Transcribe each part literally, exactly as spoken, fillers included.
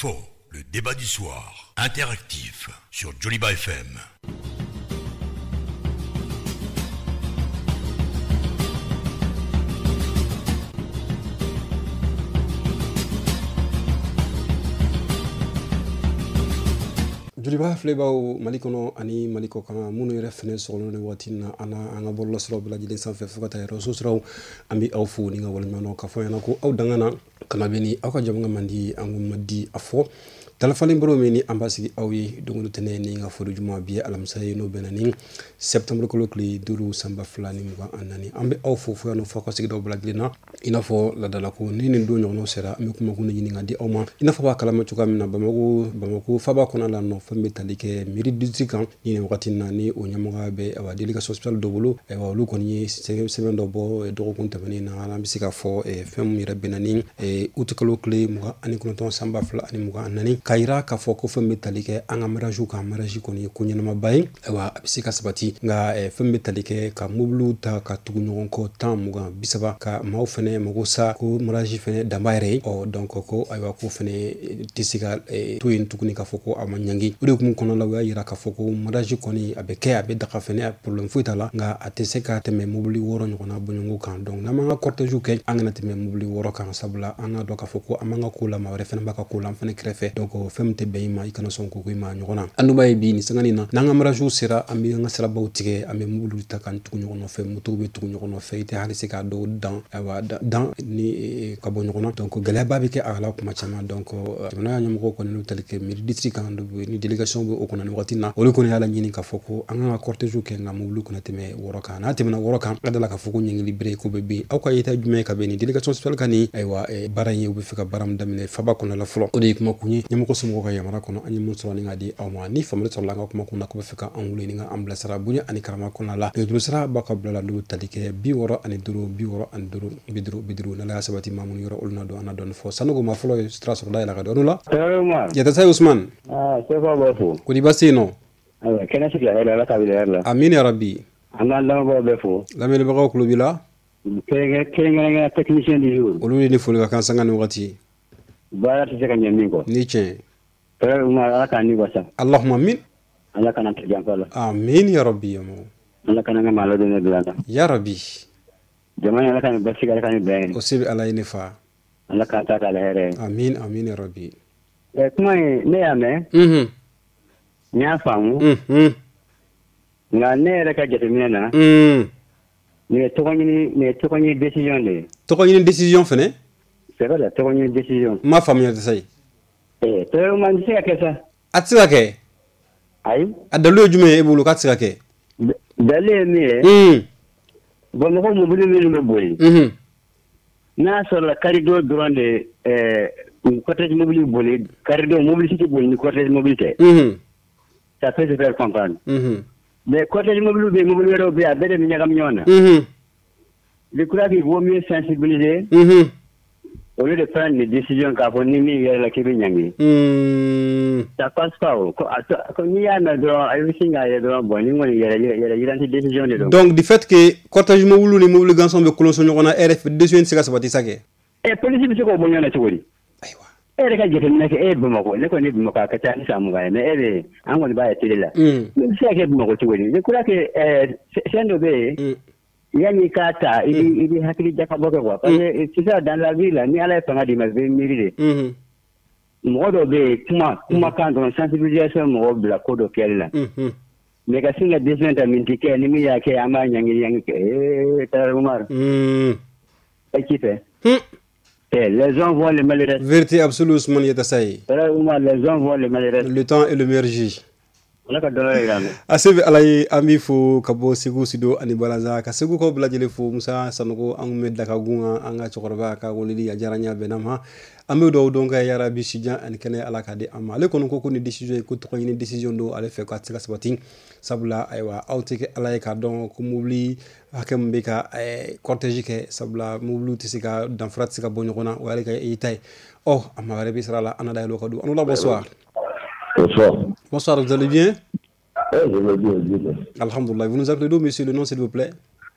Faux, le débat du soir, interactif sur Joliba F M. Joliba filɛbaaw Mali kɔnɔ ani Mali kɔ kan minnu yɛrɛ fɛnɛ sɔgɔlen don waati na an an ka bɔlɔlɔ siraw bɛɛ lajɛlen sanfɛ fo ka taa réseau siraw an bɛ aw fo ni ka waleɲuman k'a fɔ ɲɛna ko aw dangana kana bɛ ni aw ka jamu man di an ko ma di a fɔ talafalen baro min ni an b'a sigi aw ye don o tɛnɛ ni ka foro juma bi alamisa ye n'o bɛnna ni septembre kalo tile duuru san ba fila ni mugan ani naani an bɛ aw fo fo yan nɔ fo aw ka sigidaw bɛɛ lajɛlen na i n'a fɔ ladala ko ni nin don ɲɔgɔnnaw sera an bɛ kuma kun ɲini ka di aw ma i n'a fɔ b'a kalama cogoya min na Bamako Bamako faba kɔnɔ la nɔ fɛn bɛ tali kɛ mairie district kan ni wagati na ni o ɲɛmɔgɔya bɛ awa délégation spéciale dɔ bolo ayiwa olu kɔni ye sɛbɛn dɔ bɔ dɔgɔkun tɛmɛnen na an bɛ se ka fɔ fɛn min yɛrɛ bɛnna ni août kalo tile mugan ani kɔnɔntɔn san ba fila ani mugan ani naani k'a yira k'a fɔ ko fɛn bɛ tali kɛ an ka mariage kan mariage kɔni ye ko ɲɛnamaba ye ayiwa a bɛ se ka sabati nka fɛn bɛ tali kɛ ka mobiliw ta ka tugu ɲɔgɔn kɔ tan mugan bi saba ka maaw fɛnɛ mago sa ko mariage fɛnɛ danba yɛrɛ ye ɔ donc ko ayiwa ko fɛnɛ tɛ se ka to yen tuguni k'a fɔ ko a ma ɲangi o de kun kɔnɔ la u y'a yira k'a fɔ ko mariage kɔni a bɛ kɛ a bɛ daga fɛnɛ problème foyi t'a la nka a tɛ se ka tɛmɛ mobili wɔɔrɔ ɲɔgɔnna bɔɲɔgɔnko kan donc n'an m'an ka cortège kɛ an kana tɛmɛ mobili wɔɔrɔ kan sabula an k'a dɔn k'a fɔ ko an m'an ka ko la maa wɛrɛ fɛnɛ b'a ka ko la an fɛnɛ kɛrɛfɛ donc fɛn min tɛ bɛn i ma i kana sɔn ko ko i ma ɲɔgɔn na an dun b'a ye bi nin sangani na n'an ka mariage sera an bɛ an ka sirabaw tigɛ an bɛ mobiliw ta k'an tugu ɲɔgɔn nɔfɛ motow bɛ tugu ɲɔgɔn nɔfɛ i tɛ hali se k'a dɔw dan ayiwa dan ni ka bɔ ɲɔgɔn na donc gɛlɛyaba bɛ kɛ a la kuma caman donc jamana ɲɛmɔgɔw kɔni n'u tali kɛ mairie district kan ni délégation bɛ o kɔnɔ nin wagati na olu kɔni y'a laɲini k'a fɔ ko an ka cortège kɛ nka mobiliw kana tɛmɛ wɔɔrɔ kan n'a tɛmɛna wɔɔrɔ kan a dala k'a fɔ ko ɲɛngili bere ko bɛ bin aw ka yeta jumɛn ka bɛn ni délégation spéciale ka ni ayiwa baara in ye u bɛ fɛ ka baara min daminɛ faba kɔnɔ la fɔlɔ o de ye kuma kun ye ɲɛmɔgɔ somɔgɔw ka yamaruya kɔnɔ an ye mun sɔrɔ ni k'a di aw ma ni faamuyali sɔrɔla an ka kuma kun na ko bɛ fɛ ka an wele ni ka an bilasira bonya ani karama kɔnɔna la nɛgɛjuru sira b'a ka bila la n'o tali kɛ bi wɔɔrɔ ani duuru bi wɔɔrɔ ani duuru bi duuru bi duuru n'ala y'a sabati maa minnu yɔrɔ olu na don an na dɔɔni fɔ sanogo ma fɔlɔ ye sira sɔrɔla yɛlɛ ka dɔɔni la Yatasa Usman ah sefa bafo ko di basi no ayiwa kɛnɛ sigi la ala ka wele la amin ya rabbi an ka lamɛnbagaw bɛɛ fo lamɛnbagaw kulo b'i la kɛrɛnkɛrɛnnenya technicien du jour olu de ni foli ka kan sanga ni wagati baara tɛ se ka ɲɛ min kɔ ni tiɲɛ frère Umar ala k'an ni wasa Allahumma amin ala kana tɛ janfa la amin ya rabbi ya mo ala kana ka malo de ne bila la ya rabbi jamana ala kana basi ala kana bɛn o se bɛ ala ye ne fa ala ka ta k'ala hɛrɛ amin amin ya rabbi ɛ kuma ye ne y'a mɛn mhm n y'a faamu mhm nka ne yɛrɛ ka jateminɛ na mhm nin ye tɔgɔ ɲini nin ye tɔgɔ ɲini décision de ye tɔgɔ ɲini décision fɛnɛ c'est vrai tɔgɔ ɲini décision ma faamuya tɛ sa ye ɛ tɔgɔ man tɛ se ka kɛ sa a tɛ se ka kɛ ayi a dalilu ye jumɛn ye e bolo k'a tɛ se ka kɛ dalilu ye min ye mhm Bamakɔ mobili minnu bɛ boli mhm n'a sɔrɔla karidon dɔrɔn de ɛɛ cortège mobile boli karidon mobile si tɛ boli ni cortège mobile tɛ mhm ça peut se faire comprendre mhm mais cortège mobile bɛ mobile wɛrɛw bɛ yen a bɛɛ de bɛ ɲagami ɲɔgɔn na mhm je crois qu'il vaut mieux sensibiliser mhm au lieu de prendre une décision k'a fɔ ni min yɛrɛ la k'i bɛ ɲangi mhm ça passe pas o ko n'i y'a mɛn dɔrɔn a bɛ sin k'a ye dɔrɔn bon ni kɔni yɛrɛ yɛrɛ yiranti décision de don donc du fait que cortège mobile ni mobile gansan bɛ kolonso ɲɔgɔn na e yɛrɛ décision tɛ se ka sabati sa kɛ ɛ polisi bɛ se k'o bɔ ɲɔgɔn na cogo di ayiwa e yɛrɛ ka jateminɛ kɛ e ye Bamakɔ ne kɔni ye Bamakɔ a ka ca ni san mugan ye mais e bɛ an kɔni b'a ye télé la mhm ne bɛ se ka kɛ Bamakɔ cogo di je crois que fɛn dɔ bɛ yen yanni k'a ta i bɛ i bɛ hakili jakabɔ kɛ quoi parce que sisan dans la vie la ni ala ye fanga d'i ma i bɛ miiri de mhm mɔgɔ dɔ bɛ yen kuma kumakan dɔrɔn sensibilisation mɔgɔw bila ko dɔ kɛli la mhm mais ka sin ka décision ta min ti kɛ ni min y'a kɛ an b'a ɲangi ɲangi kɛ ee Tarawele Umar mhm e ci fɛ mhm les hommes vont le malheureux vérité absolue Ousmane Yatasa ye Tarawele Umar les hommes vont le malheureux le temps est le meilleur juge ala ka dɔnɔ yira mɛ a se bɛ ala ye an b'i fo ka bɔ Segu Sido ani Balaza ka Segu kaw bɛɛ lajɛlen fo Musa Sanogo an kun bɛ Dakagun an ka cɛkɔrɔba ka weleli a diyara n ye a bɛnna ma an bɛ dugawu dɔn kɛ yarabi sijan ani kɛnɛ ala k'a di an ma ale kɔni ko ko ni décision ye ko tɔgɔ ɲini décision don ale fɛ k'a tɛ se ka sabati sabula ayiwa aw tɛ kɛ ala ye k'a dɔn ko mobili hakɛ min bɛ ka cortège kɛ sabula mobiliw tɛ se ka danfara tɛ se ka bɔ ɲɔgɔn na o y'ale ka i ta ye ɔ a ma wɛrɛ bɛ sira la an na dayɛlɛ o ka don an la bonsoir Bonsoir. Bonsoir, vous allez bien? Eh, je vais bien, bien. Alhamdulillah. Vous nous appelez d'où, monsieur, le nom, s'il vous plaît?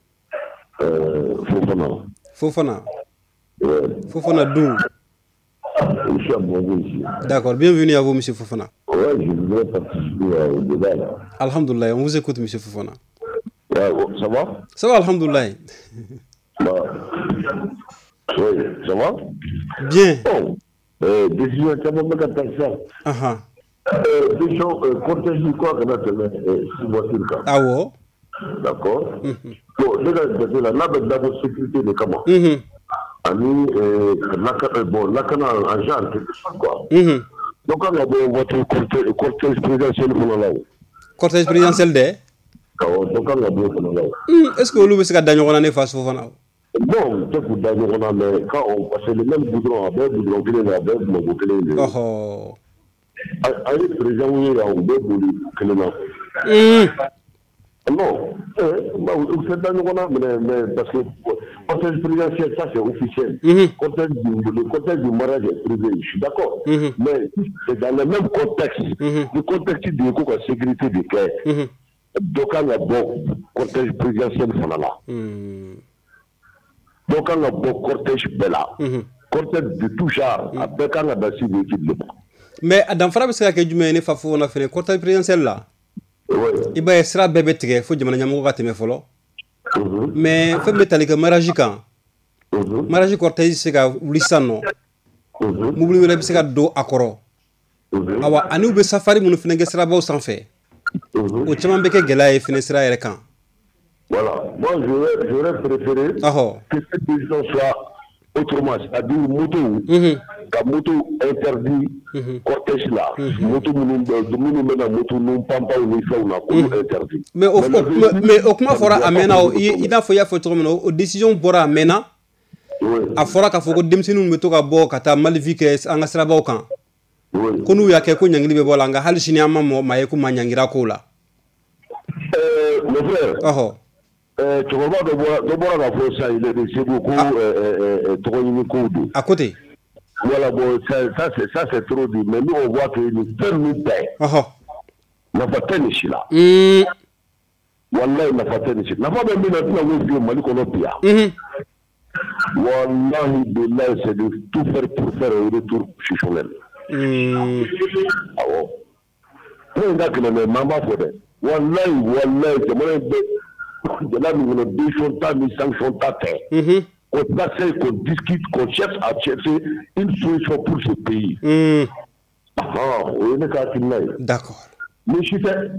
Euh, Fofana. Fofana. Ouais. Fofana d'où? Je suis à Bordeaux ici. D'accord, bienvenue à vous, M. Fofana. Ouais, je voudrais participer au débat là. Alhamdoulilah, on vous écoute, M. Fofana. Ouais, ça va? Ça va, alhamdoulilah. Bah, oui, ça va? Bien. Bon, euh, décision, ça va me faire ça. Ah ah. Euh, décision, euh, cortège du quoi qu'on a tellement, euh, six voitures là. Ah ouais? D'accord? Bon, les gars, là, là, d'abord, sécurité de comment? Mhm. Ami, euh, la, bon, là, qu'on a un genre, quelque chose, quoi. Mhm. Donc, on a beau votre cortège, cortège présidentiel pour là. Cortège présidentiel de? Donc, on a beau pour là. Est-ce que vous avez fait gagner on face Fofana? Bon, c'est pour gagner on a, mais quand on passe le même boudron à bord, boudron qui est à bord, boudron qui est là. Oh. Allez, président, oui, là, on doit boudron qui est là. Non, vous faites gagner on a, mais parce que le cortège présidentiel, ça c'est officiel. Le cortège du mariage est privé, je suis d'accord. Mais c'est dans le même contexte, le contexte de la sécurité du cœur. Donc, on a bon cortège présidentiel, ça là. Donc, on a bon cortège bella. Cortège de tout genre, avec un abattu de l'équipe. Mais dans Farab, c'est que du mène Fafo, on a fait le cortège présidentiel là. Il va être un bébé très fou, je m'en ai jamais fait follow. Mais fait métallique, mariage quand mariage cortège, c'est que Lissano. Moubli le c'est que do akoro. Awa, anu be safari, mon finesse sera beau sans fait. Au chemin bec gela et finissera et quand. Voilà, moi j'aurais préféré que cette décision soit autrement, c'est-à-dire moto, la moto interdit cortège là, moto nous mène moto nous pas pas nous fait on a interdit. Mais au mais au comment fera amena il a fait faut trop aux décisions bora amena. A fora ka foko demsinu meto ka bo kata malvike anga sra ba kan. Konu ya ke ko nyangili be bola nga hal shini amma mo maye ku manyangira ko la. Euh mon frère. Oh. Euh, tu vois, de boire, de boire la force, il est c'est beaucoup, euh, trop unique. À côté. Voilà, bon, ça, ça c'est, ça c'est trop dit. Mais nous, on voit que nous sommes nous paix. Ah n'a pas tenu ici là. Wallah, n'a pas tenu ici. N'a pas même mis notre langue de Mali qu'on a pia. Wallah, de c'est de tout faire pour faire un retour chez Chonel. Ah bon. On a que le même maman faut. Wallah, wallah, c'est mon de là, nous avons deux chantats, nous cinq chantats. On passe, qu'on discute, qu'on cherche à chercher une solution pour ce pays. Ah, on est qu'à finir. D'accord. Mais je suis fait.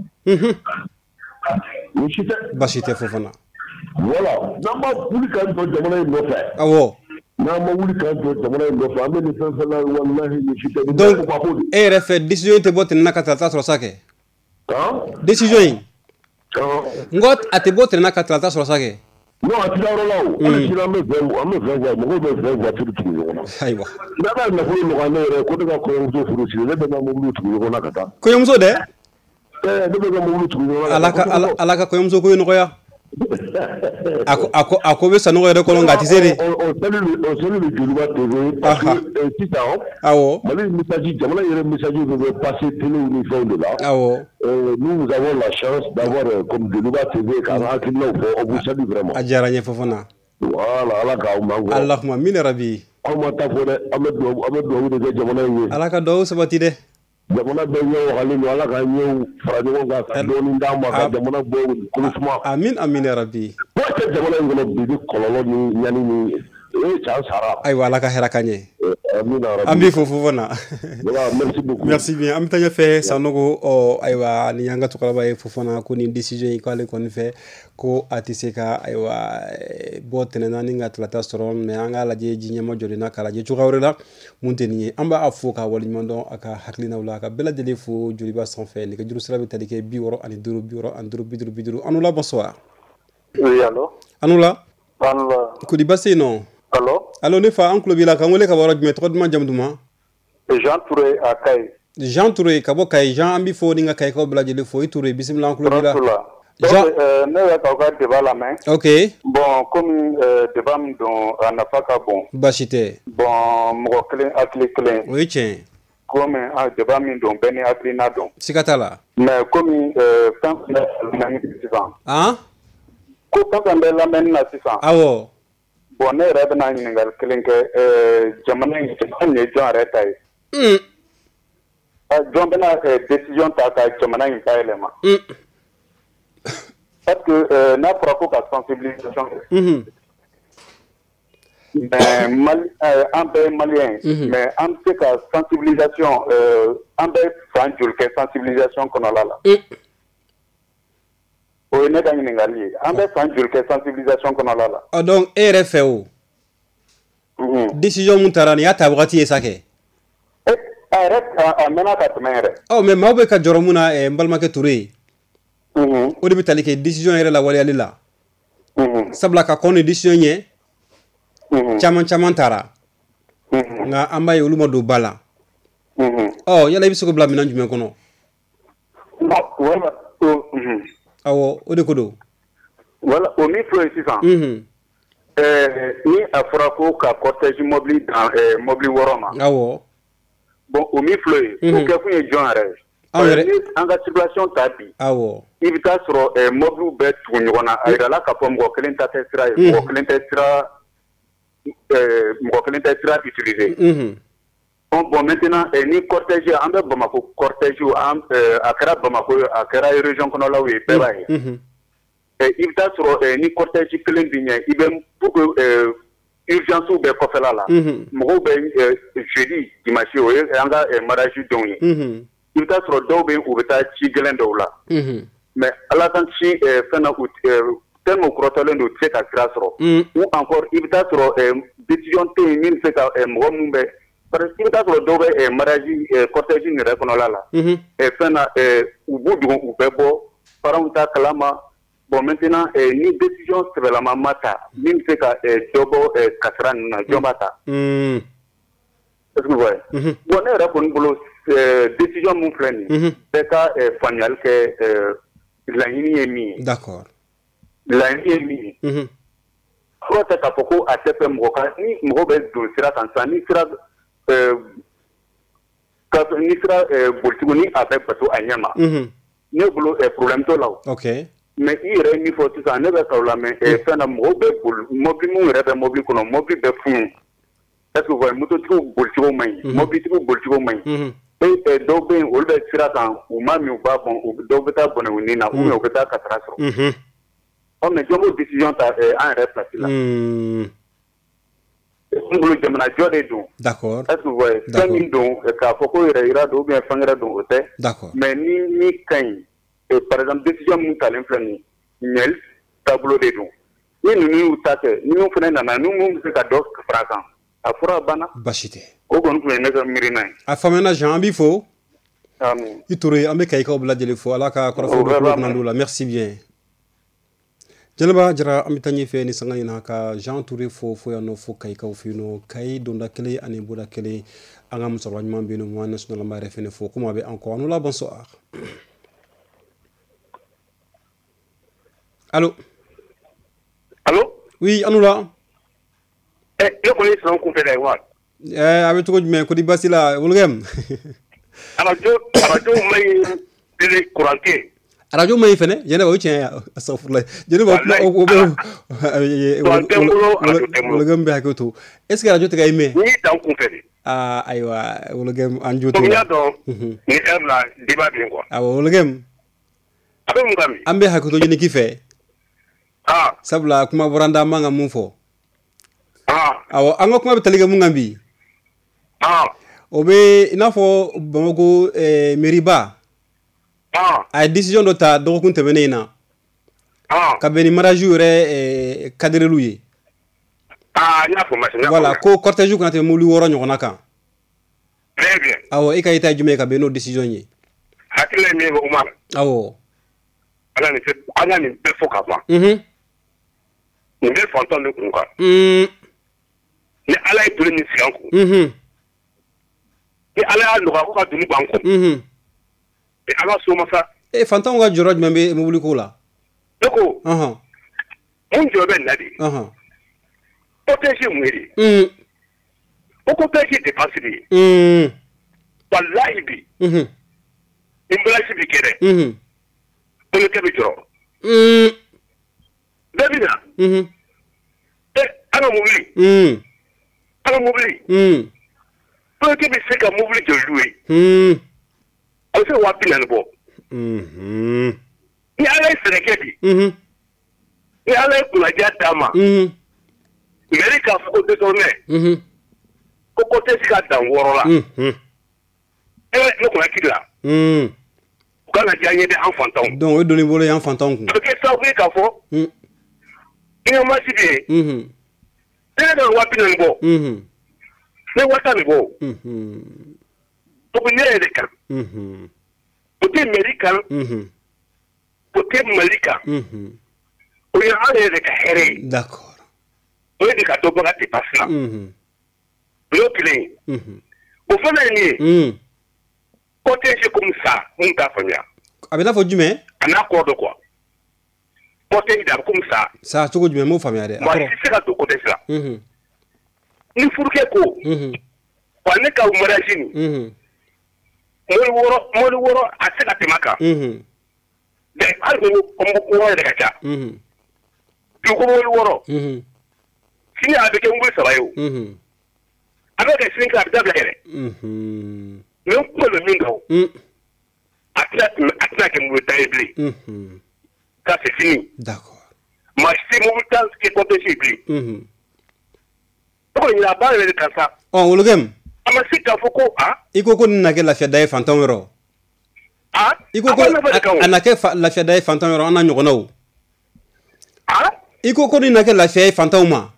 Mais je suis fait. Bachité Fofana. Voilà. Non, ma voulu quand même demander une offre. Ah bon. Non, ma voulu quand même demander une offre. Mais les gens là, wallahi, je suis fait. Donc, eh, refait décision te botte na katata sur sake. Hein? Décision. Ngot ate botre na katata sur sake. Non, tu l'as là. On est là, mais on me fait voir, on me fait voir tout le monde. Aïwa. D'abord, na ko no ngane ko daga ko yomzo furu ci le bana mo lutu ko na kata. Ko yomzo de? Eh, de bana mo lutu ko na. Alaka alaka ko yomzo ko no ko ya. Ako ako ako be sanu ko ko ngati sere. On salue on salue le Djoliba T V parce que si ça. Awo. Mali message, jamana yere message de passer télé uniforme de là. Awo. Euh, nous avons la chance d'avoir euh, comme Djoliba T V quand on vous salue vraiment. Adjaranye Fofana. Voilà, alaka o mango. Allahumma min rabbi. Ama ta fo de amedo amedo de jamana yi. Alaka do sabati de. Jamana be ñew xali ñu alaka ñew farañu nga ka doni ndama ka jamana bo kulisma. Amin amin rabbi. Bo te jamana ngolo bi kololo ni ñani ni e cha sara. Ay wala ka herakanye. Amin rabbi. Ambi Fofana. Voilà, merci beaucoup. Merci bien. Am tanya fe sanogo o aywa ni yanga tukala ba Fofana ko ni decision ko ale kon fe ko atiseka aywa botene nani nga tlata soron me anga la je jinya mo jodina kala je chugawrela munteni amba afuka wali mondo aka haklina wala ka bela dele fo Djoliba sans fait ni ka juru sala bitadike bi woro ani duru bi woro an duru bi duru bi duru anula bonsoir. Oui, allô? Anula? Anula. Kudi basse non? Allô? Allô ne fa anklo bila ka ngole ka wara jume trop duma jamduma. Jean Touré à Kay. Jean Touré ka bo Kay Jean ambi fo ni nga Kay ko bela dele fo Touré bismillah anklo bila. Jean euh ne va pas débat la main. OK. Bon comme euh débat don anafaka bon. Bachité. Bon mo clé atli clé. Oui tiens. Comme un débat don beni atrina don. Sikatala. Mais comme euh quand on a mis souvent. Hein? Ko quand on la main na souvent. Awo. bon ne yɛrɛ bɛna ɲininkali kelen kɛ jamana in an ye jɔn yɛrɛ ta ye jɔn bɛna décision ta ka jamana in bayɛlɛma parce que n'a fɔra ko ka sensibilisation kɛ mais Mali an bɛɛ ye malien ye mais an bɛ se ka sensibilisation an bɛ san joli kɛ sensibilisation kɔnɔla la o ye ne ka ɲininkali ye an bɛ san joli kɛ sensibilisation kɔnɔla la. ɔ donc e yɛrɛ fɛ o décision mun taara nin y'a ta wagati ye sa kɛ. a yɛrɛ a mɛnna ka tɛmɛ yɛrɛ. ɔ mais maaw bɛ ka jɔrɔ mun na n balimakɛ Ture ye o de bɛ tali kɛ décision yɛrɛ la waleyali la sabula ka kɔn ni décision ɲɛ caman caman taara nka an b'a ye olu ma don ba la ɔ yala i bɛ se k'o bila minɛn jumɛn kɔnɔ. awɔ o de ko don. wala o min filɛ sisan ni a fɔra ko ka cortège mobili dan mobili wɔɔrɔ ma. awɔ. bon o min filɛ yen o kɛ kun ye jɔn yɛrɛ ye. ni an ka circulation ta bi. awɔ. i bɛ taa sɔrɔ mobiliw bɛɛ tugu ɲɔgɔn na a yirala k'a fɔ mɔgɔ kelen ta tɛ sira ye mɔgɔ kelen tɛ sira mɔgɔ kelen tɛ sira utiliser. bon bon maintenant ni cortège an bɛ Bamako cortège an a kɛra Bamako ye a kɛra région kɔnɔlaw ye bɛɛ b'a ye. i bɛ taa sɔrɔ ni cortège kelen bi ɲɛ i bɛ pour que urgence bɛ kɔfɛla la mɔgɔw bɛ jeudi dimanche o ye an ka mariage denw ye i bɛ taa sɔrɔ dɔw bɛ u bɛ taa ci gɛlɛn dɔw la mais ala kan ci fɛn na tellement kɔrɔtɔlen don u tɛ se ka sira sɔrɔ ou encore i bɛ taa sɔrɔ décision tɛ yen min bɛ se ka mɔgɔ mun bɛ parce que i bɛ taa sɔrɔ dɔw bɛ mariage cortège yɛrɛ kɔnɔla la fɛn na u b'u dogo u bɛ bɔ parents ta kalama. Bon maintenant ni décision sɛbɛlama ma ta min bɛ se ka dɔ bɔ kasara ninnu na jɔn b'a ta. est-ce que vous voyez. bon ne yɛrɛ kɔni bolo décision mun filɛ nin ye bɛɛ ka faamuyali kɛ laɲini ye min ye. d'accord. laɲini ye min ye. fɔlɔ tɛ k'a fɔ ko a tɛ fɛ mɔgɔ kan ni mɔgɔ bɛ don sira kan sisan ni sira ni sira bolitigiw ni a bɛ bato a ɲɛ ma. ne bolo problème t'o la o. ok. mais i yɛrɛ ye min fɔ sisan ne bɛ k'aw lamɛn fɛn na mɔgɔw bɛ boli mobili minnu yɛrɛ bɛ mobili kɔnɔ mobili bɛ funu est-ce que vous voyez mototigiw bolitigiw man ɲi mobilitigiw bolitigiw man ɲi e dɔw bɛ yen olu bɛ sira kan u ma min u b'a bɔn dɔw bɛ taa bɔnɛ u ni na ou bien u bɛ taa kasara sɔrɔ ɔ mais jɔn b'o décision ta an yɛrɛ place la n bolo jamana jɔ de don. d'accord. est-ce que vous voyez fɛn min don k'a fɔ ko yɛrɛ yira don ou bien fɛn wɛrɛ don o tɛ. d'accord. mais ni ni ka ɲi par exemple décision mun talen filɛ nin ɲɛli taabolo de don ni ninnu y'u ta kɛ ni minnu fana nana ni mun bɛ se ka dɔ fara a kan a fɔra banna. basi tɛ. o kɔni tun ye ne ka miirina ye. a faamuyana Jean an b'i fo. ami. i Ture an bɛ Kayikaw bɛɛ lajɛlen fo ala ka kɔrɔfɔ dɔ kulo kunna la merci bien. Jɛnɛba Jara an bɛ taa ɲɛfɛ ni sanga in na ka Jean Ture fo fo yan nɔ fo Kayikaw fɛ yen nɔ Kayi donda kelen ani bɔda kelen an ka musokɔrɔba ɲuman bɛ yen nɔ Mohamed National an b'a yɛrɛ fɛnɛ fo comme a bɛ an kɔ an la bonsoir. Allô. Allô. Oui, Anoula. Eh, je connais son coup de wa. Eh, avec tout mais ko di basila, wolgem. Radio, radio may de couranté. Radio may fene, yene ba wucin ya asafurla. Yene ba ko wolgem be hakoto. Est-ce que radio te gay me? Ni tan ku fene. Ah, aywa, wolgem anju to. Ko ya do. Ni erla diba bi ko. Ah, wolgem. Abe mu gami. Ambe hakoto yene kife. Ah. Sabla kuma boranda manga mun fo. Ah. Awo an kuma be taliga mun ngambi. Ah. Obe ina fo Bamako eh Meriba. Ah. A décision do ta do kun tebene ina. Ah. Ka beni maraju re eh kadrelu ye. Ah, ina fo machine. Voilà, ko cortège ko na te mulu woro nyona kan. Très bien. Awo e ka ita jume ka beno décision ye. Hakile mi ko Umar. Awo. Ala ni se ala ni be fo ka ba. Mhm. Ni be fonton de kunka. Mm. Ni ala e dole ni siganku. Mhm. Ni ala ya luka ko ka duni banku. Mhm. E ala so masa. E fantan wa joro jume be mulu ko la. Doko. Aha. Mun jobe nadi. Aha. Protéger mwiri. Mm. O ko protéger dépenser bi. Mm. Wallahi bi. Mhm. Imbalashi bi kere. Mhm. Ko ke bi joro. Mm. Dabina. Mhm. E An ka mobili. Mm. An ka mobili. Mm. Politique bɛ se ka mobili jɔ louer. Mm. A bɛ se ka waa bi naani bɔ. Mhm. Ni Ala ye sɛnɛ kɛ bi. Mhm. Ni Ala ye kunadiya d'a ma. Mhm. Mairie k'a fɔ ko désormais. Mhm. Ko ko tɛ se ka dan wɔɔrɔ la. Mhm. Eh ne kun hakili la. Mm. U ka na diya ɲɛ de an fantanw. Donc o doni bolo yan fantanw kun. A bɛ kɛ sababu ye k'a fɔ. Mm. I ka masi bɛ yen. Mhm. Ne ka waa bi naani bɔ. Mhm. Ne waa tan de bɔ. Mhm. O bɛ ne yɛrɛ de kan. Mhm. O tɛ mairie kan. Mhm. O tɛ Mali kan. Mhm. O ye an yɛrɛ de ka hɛrɛ ye. D'accord. O ye de ka dɔ bɔ ka dépense la. Mhm. O y'o kelen ye. Mhm. O fana ye nin ye. Mm. Protégé comme ça, mun t'a faamuya. A bɛ n'a fɔ jumɛn? A n'a kɔ dɔ quoi. Protégé da comme ça. Sa cogo jumɛn m'o faamuya dɛ. Maa si se ka don côté sira. Mhm. Ni furukɛ ko. Mhm. Wa ne ka mariage nin. Mhm. Mɔli wɔɔrɔ mɔli wɔɔrɔ a se ka tɛmɛ a kan. Mhm. Mais hali ni wɔɔrɔ yɛrɛ ka ca. Mhm. Bi ko mɔli wɔɔrɔ. Mhm. Sini a bɛ kɛ mɔli saba ye o. Mhm. A bɛ kɛ sini kɛ a bɛ dabila yɛrɛ. Mhm. Mais n kuma bɛ min kan o. Mm. A tɛna a tɛna kɛ mɔli ta ye bilen. Mhm. Ça c'est fini. D'accord. Maa si tɛ mɔli ta kɛ protégé bilen. Mhm. O kɔni a b'a yɛrɛ de kan sa. Ɔ wolokɛm. A ma se k'a fɔ ko a. I ko ko nin na kɛ lafiya da ye fantanw yɔrɔ. A. I ko ko a na kɛ lafiya da ye fantanw yɔrɔ an n'a ɲɔgɔnnaw. A. I ko ko nin na kɛ lafiya ye fantanw ma.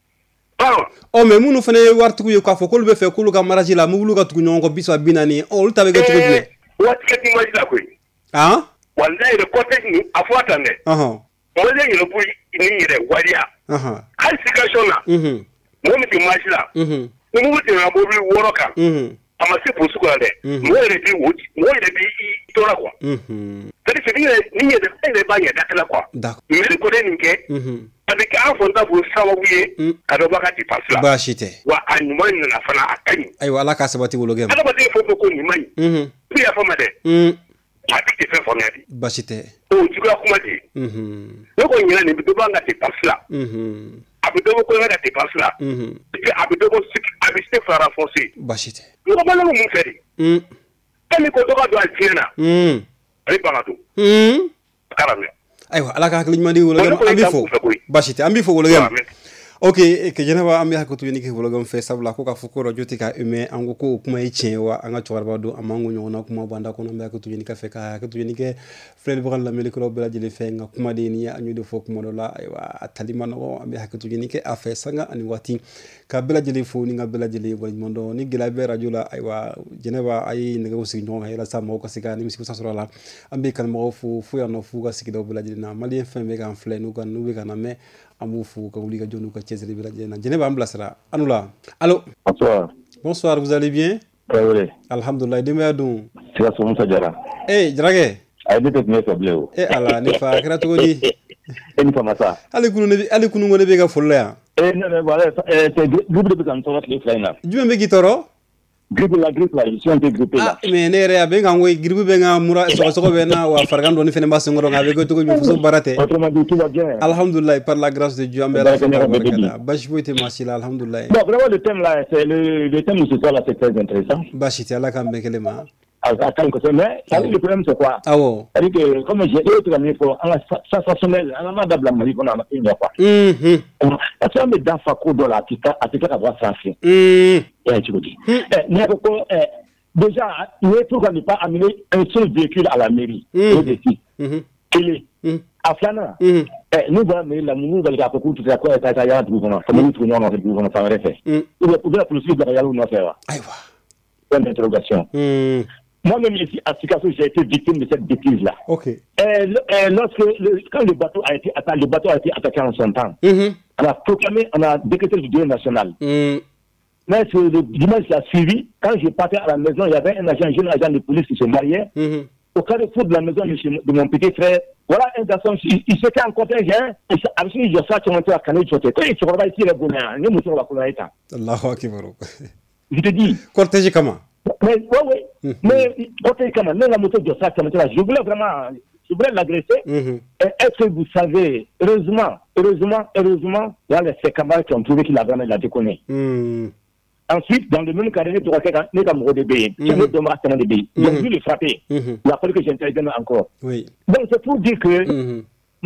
Ɔ mais minnu fana ye waritigiw ye k'a fɔ k'olu bɛ fɛ k'olu ka mariage la mobile ka tugu ɲɔgɔn kɔ bi saba bi naani olu ta bɛ kɛ cogo jumɛn? Waati kɛ ti mariage la koyi. Han? Walayi le cortège nin a fɔ a tan dɛ. Ɔhɔn. Mɔlen yɛrɛ b'u ni yɛrɛ wariya. Ɔhɔn. Hali situation na. Mhm. Mɔgɔ min tɛ mariage la. Mhm. Ni mobile tɛmɛna mobile wɔɔrɔ kan. Mhm. A ma se police kɔnɔ dɛ. Mɔgɔ yɛrɛ bi wo mɔgɔ yɛrɛ bi i tɔɔrɔ quoi. Mhm. C'est-à-dire que ni yɛrɛ ni yɛrɛ e yɛrɛ b'a ɲɛ da kɛlɛ quoi. D'accord. Mais ni côté nin kɛ. Mhm. A bɛ kɛ an fɔta bolo sababu ye. Ka dɔ bɔ a ka dépense la. Baasi tɛ. Wa a ɲuman nana fana a ka ɲi. Ayiwa Ala k'a sabati wolokɛm. Adamaden fɛn fɛn ko nin man ɲi. Mhm. I y'a faamuya dɛ. Mm. A tigi tɛ fɛn faamuya de. Baasi tɛ. O juguya kuma de ye. Mhm. Ne ko ɲinɛ nin bɛ dɔ bɔ an ka dépense la. Mhm. A bɛ dɔ bɔ kɔɲɔ ka dépense la. Mhm. Et puis a bɛ dɔ bɔ a bɛ se fara foncé. Baasi tɛ. N ko balimaw mun fɛ de. Mm. E min ko dɔ ka don a diɲɛ na. Mm. Ale ban ka don. Mm. A ka mɛn. Ayiwa Ala ka hakili ɲuman di wolokɛm an b'i fo. Baasi tɛ an b'i fo wolokɛm. Ok ke jɛnɛba an bɛ hakɛto ɲini kɛ wolokɛm fɛ sabula ko k'a fɔ ko radio tɛ ka émet an ko ko o kuma ye tiɲɛ ye wa an ka cɛkɔrɔba don a man ko ɲɔgɔnna kuma bɔ an da kɔnɔ an bɛ hakɛto ɲini ka fɛ ka hakɛto ɲini kɛ filɛlibaga ni lamɛnnikɛlaw bɛɛ lajɛlen fɛ nka kuma de nin ye an y'o de fɔ kuma dɔ la ayiwa a tali ma nɔgɔ an bɛ hakɛto ɲini kɛ a fɛ sanga ani waati ka bɛɛ lajɛlen fo ni ka bɛɛ lajɛlen waleɲuman dɔn ni gɛlɛya bɛ radio la ayiwa jɛnɛba a ye nɛgɛw sigi ɲɔgɔn kan yalasa mɔgɔw ka se ka nimisiwasa sɔrɔ a la an bɛ kanubagaw fo fo yan nɔ f'u ka sigidaw bɛɛ lajɛlen na maliyɛn fɛn bɛ k'an filɛ n'u ka n'u bɛ ka na mɛn an b'u fo ka wuli ka jɔ n'u ka cɛsiri bɛɛ lajɛlen na jɛnɛba an bilasira anu la allo. Bonsoir. Bonsoir, vous allez bien? Tarawele. Alhamdulillah denbaya dun? Sikaso Musa Jara. Eh Jarake. A ye ne tɛ tun ye fɛbilen o. Eh ala ne fa a kɛra cogo di? E ni fama sa. Hali kunu ne hali kunu ko ne bɛ ka foli la yan. Eh ne ne voilà eh c'est groupe de bɛ ka n tɔɔrɔ tile fila in na. Jumɛn bɛ k'i tɔɔrɔ? Grippe la grippe la émission tɛ grippe la. Ah mais ne yɛrɛ a bɛ n kan koyi grippe bɛ n kan mura sɔgɔsɔgɔ bɛ n na wa farigan dɔɔni fɛnɛ b'a senkɔrɔ nka a bɛ kɛ cogo jumɛn faso baara tɛ. Autrement dit tout va bien. Alhamdulillah par la grâce de Dieu an bɛ ala fo k'a barikada basi foyi tɛ maa si la alhamdulillah. Bon vraiment le thème là c'est le le thème de ce soir là c'est très intéressant. Basi tɛ ala k'an bɛɛ kelen ma. Attends, mais le problème c'est quoi? Ah bon. C'est-à-dire que comme j'ai eu tout à l'heure, sensationnel, on a d'abord Mali qu'on a une fois. Mhm. Parce qu'on met dans Fako dans la tika, à tika avoir ça fait. Mhm. Et tu me dis. Mais déjà, il est pour qu'on n'ait pas amené un seul véhicule à la mairie. Mhm. Il est. À Flana. Nous voilà mais la nous va le beaucoup tout ça quoi ça y a tout comment. Comment nous trouvons dans ce groupe on ça aurait fait. Il est pour la police de la nous faire. Aïwa. Point d'interrogation. Mhm. Moi-même ici, à Sikasso, j'ai été victime de cette bêtise-là. Ok. Et, et lorsque, le, quand le bateau a été attaqué, le bateau a été attaqué en son temps, Mm-hmm. on a proclamé, on a décrété le deuil national. Mm. Mais c'est le dimanche qui a suivi, quand je partais à la maison, il y avait un agent, un jeune agent de police qui se mariait. Mm-hmm. Au carrefour de la maison de, de mon petit frère, voilà un garçon, il, il s'était en cortège, hein, et avec lui, il a fait monter à Canet, il a fait ici le bonheur, il a monté la couleur. Allahu Akbar. Je te dis. Cortège comment? Mais, oui, oui. Mais, côté quand même, même la moto de ça, je voulais vraiment, je voulais l'agresser. Mm-hmm. Est-ce que vous savez, heureusement, heureusement, heureusement, il y a ces camarades qui ont trouvé qu'il a vraiment la déconné. Mm. Ensuite, dans le même carré, tu vois quelqu'un qui a mort de bébé, qui a mort de bébé. Ils ont dû le frapper. Mm-hmm. Il a fallu que j'intervienne encore. Oui. Donc, c'est pour dire que, mm-hmm.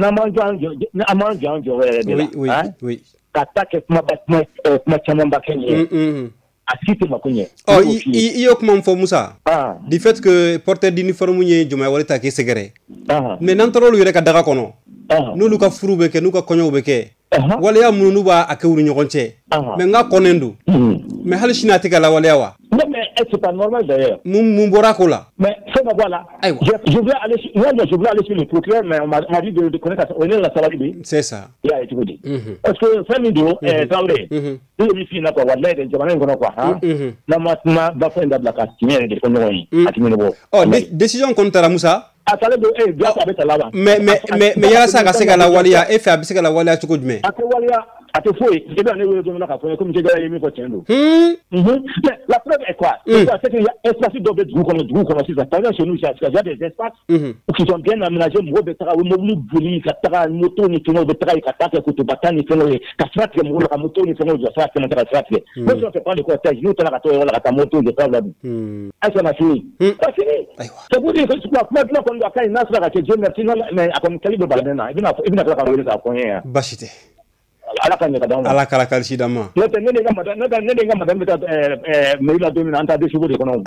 oui, oui, hein? Oui. Attaque ma ma chamba kenye. Asite ma kunye. Oh, i i okuma mfo Musa. Ah. Du fait que porteur d'uniforme nye juma wala ta ke segere. Ah. Mais nantoro lu reka daga kono. Ah. Nu lu ka furu beke nu ka konyo beke. Ah. Wala ya munu ba akewuru nyokonche. Ah. Mais nga konendu. Mm. Mais hal shina tika la wala yawa. Non mais c'est pas normal d'ailleurs. Mum mum borako la. Mais ça va voilà. Je, je voulais aller sur, moi, je voulais aller sur le procureur mais on m'a dit de, de connaître on est la salarié. C'est ça. Il a été dit. Parce que famille est traoré. Il lui fit na quoi wala de jamana ngono quoi hein. Na matma ba fa nda blaka tinyere de kono yi atimene bo. Oh, décision contre Musa. Atale do eh biata beta laba. Mais mais mais mais yala sa ka se la walia e fa bi se la walia tuko djumé. Ate walia ate foi e bien ne do na ka foi comme je gars mi ko tiendo. Mhm. Mais la preuve est quoi? C'est que espace dobe du kono du kono si ça tanga chez nous il y a des espaces qui sont bien aménagés mo betara mo mo buli ka tara moto ni kino betara ka taka ko to batani kino ka fratre mo la moto ni kino de fratre na tra fratre. Moi je te parle de cortège nous tala ka to wala ka moto de tra là. Mhm. Ah ça na fini. Ça fini. C'est pour dire que tu peux maintenant qu'on doit faire une nasra ka je merci mais akon kalibe balena ibina ibina ka ka wala ko nya. Bashite. Ala kan ka dawo. Ala kala kalsi dama. Ne te ne ga madame ne ne ga madame beta euh mais la dominante de chevaux de kono.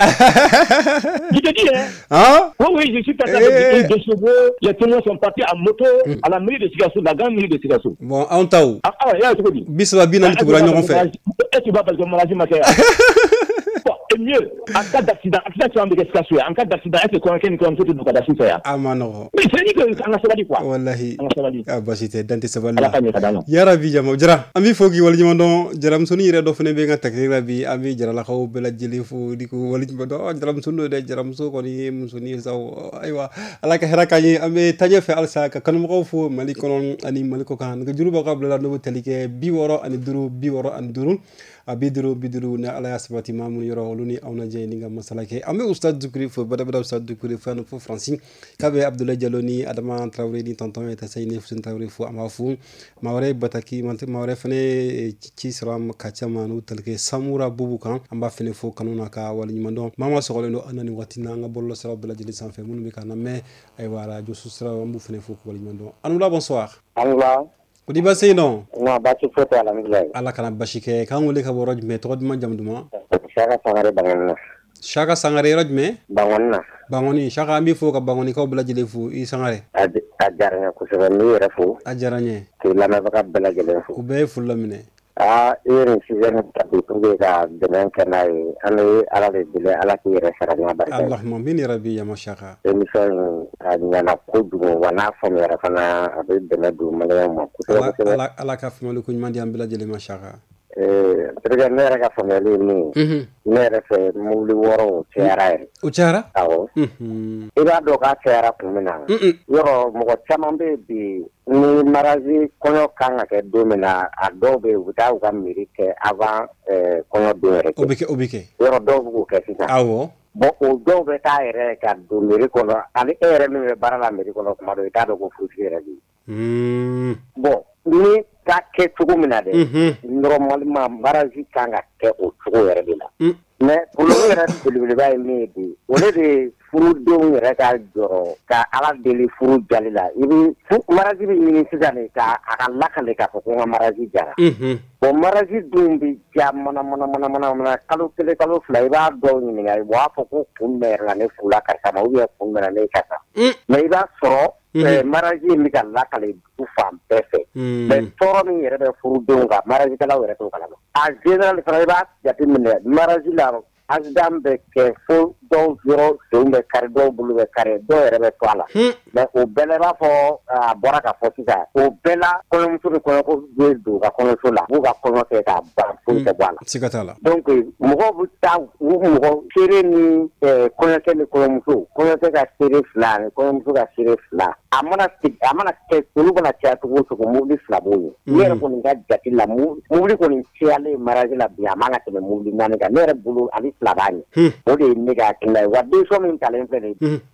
Je te dis hein. Hein? Oui oui, je suis passé avec des chevaux, les témoins sont partis en moto à la mairie de Sigassou, la grande mairie de Sigassou. Bon, on taou. Ah ah, ya tu dis. Biswa bina tu bura ñoko fait. Et tu vas parce que maladie ma kaya. Et mieux, en cas d'accident, accident tu as envie de se casser. En cas d'accident, est-ce que quelqu'un qui a un peu de cadastre ça? Ah mano. Mais c'est dit que on a ça dit quoi? Wallahi. Ah bah c'était dante saballa. Ya rabbi jamo jara. Ami fogi wal ñondo jaram sunu yire do fene be nga tak rabbi ami jara la xaw bela jeli fu diko wal ñondo do jaram sunu de jaram so ko ni musuni saw aywa alaka heraka ni ami taje fe alsa ka kanum ko fu malikonon ani maliko kan nga juru ba qabla la no talike bi woro ani duru bi woro an duru abidru bidru na ala yasbati mamun yoro luni awna jeyni nga masalake ami oustad Dukri fo bada bada oustad Dukri fo no fo franci kabe Abdoulaye Diallo ni Adama Traoré ni tonton eta sayni fu Traoré fo ama fu mawre bataki mante mawre fene ci sram kachama no talke samura bubu kan amba fene fo kanuna ka wala ni mando mama so golendo anani watina nga bollo sara bla jeli sans fe munu be kana me ay wala jo susra mbu fene fo ko wala ni mando anula bonsoir Allah Kodi ba seyno na ba ci foto ala mi lay ala kana bashike kan wole ka boroj me to duma jamduma Shaka Sangare bangonna Shaka Sangare roj me bangonna bangoni Shaka ambi fo ka bangoni ko bla jele fu i Sangare ajaranya ko so ni refu ajaranye ke la na ka bla jele fu ku be fu lamine ah irin si jen tabi tunge ka denen kanai ani ala de bile ala ki referanya barka Allahumma min rabbi ya mashaka emission anyana kudu wana famera kana abe benadu malema ala ala ka famelu kuñ mandi am bila jele mashaka eh trega nera ka famelu ni nera fe muli woro tiara o tiara awo mhm ira do ka tiara kumina yoro mo chamambe bi ni marazi kono kanga ke domina adobe wuta uga mirike avant eh kono dore obike obike yoro do bu ke sita awo bo o do be ta ere ka do mirikono ali ere mi barala mirikono kuma do ita do ko future di mm bo ni ka ke tugumina de normal ma marazi kanga ke o tugo ere dila mais pour le reste de l'univers midi on est de furu don yɛrɛ ka jɔrɔ ka ala deli furu jali la i bi maraji bi ɲini sisan de ka a ka lakale k'a fɔ ko n ka maraji jara bon maraji dun bi ja mana mana mana mana mana kalo kelen kalo fila i b'a dɔw ɲininka i b'a fɔ ko kun bɛ yɛrɛ la ne furula karisa ma ou bien kun bɛ na ne karisa mais i b'a sɔrɔ maraji in bɛ ka lakale du fan bɛɛ fɛ mais tɔɔrɔ min yɛrɛ bɛ furu denw kan marajikɛlaw yɛrɛ t'o kalama a général fana i b'a jateminɛ maraji la accident bɛ kɛ fo dɔw yɔrɔ senw bɛ kari dɔw bolo bɛ kari dɔw yɛrɛ bɛ to a la mais o bɛɛ la i b'a fɔ a bɔra ka fɔ sisan o bɛɛ la kɔɲɔmuso bɛ kɔɲɔko bɛ don ka kɔɲɔso la b'u ka kɔɲɔ kɛ k'a ban foyi tɛ bɔ a la siga t'a la donc mɔgɔw bɛ taa u mɔgɔ seere ni kɔɲɔkɛ ni kɔɲɔmuso kɔɲɔkɛ ka seere fila ni kɔɲɔmuso ka seere fila a mana a mana kɛ olu mana caya cogo o cogo mobili fila b'o ye ne yɛrɛ kɔni ka jate la mobili kɔni cayalen maraji la bi a man ka tɛmɛ mobili naani kan ne yɛrɛ bolo ale fila b'a ɲɛ o de ye ne ka hakilina ye wa décision min talen filɛ nin ye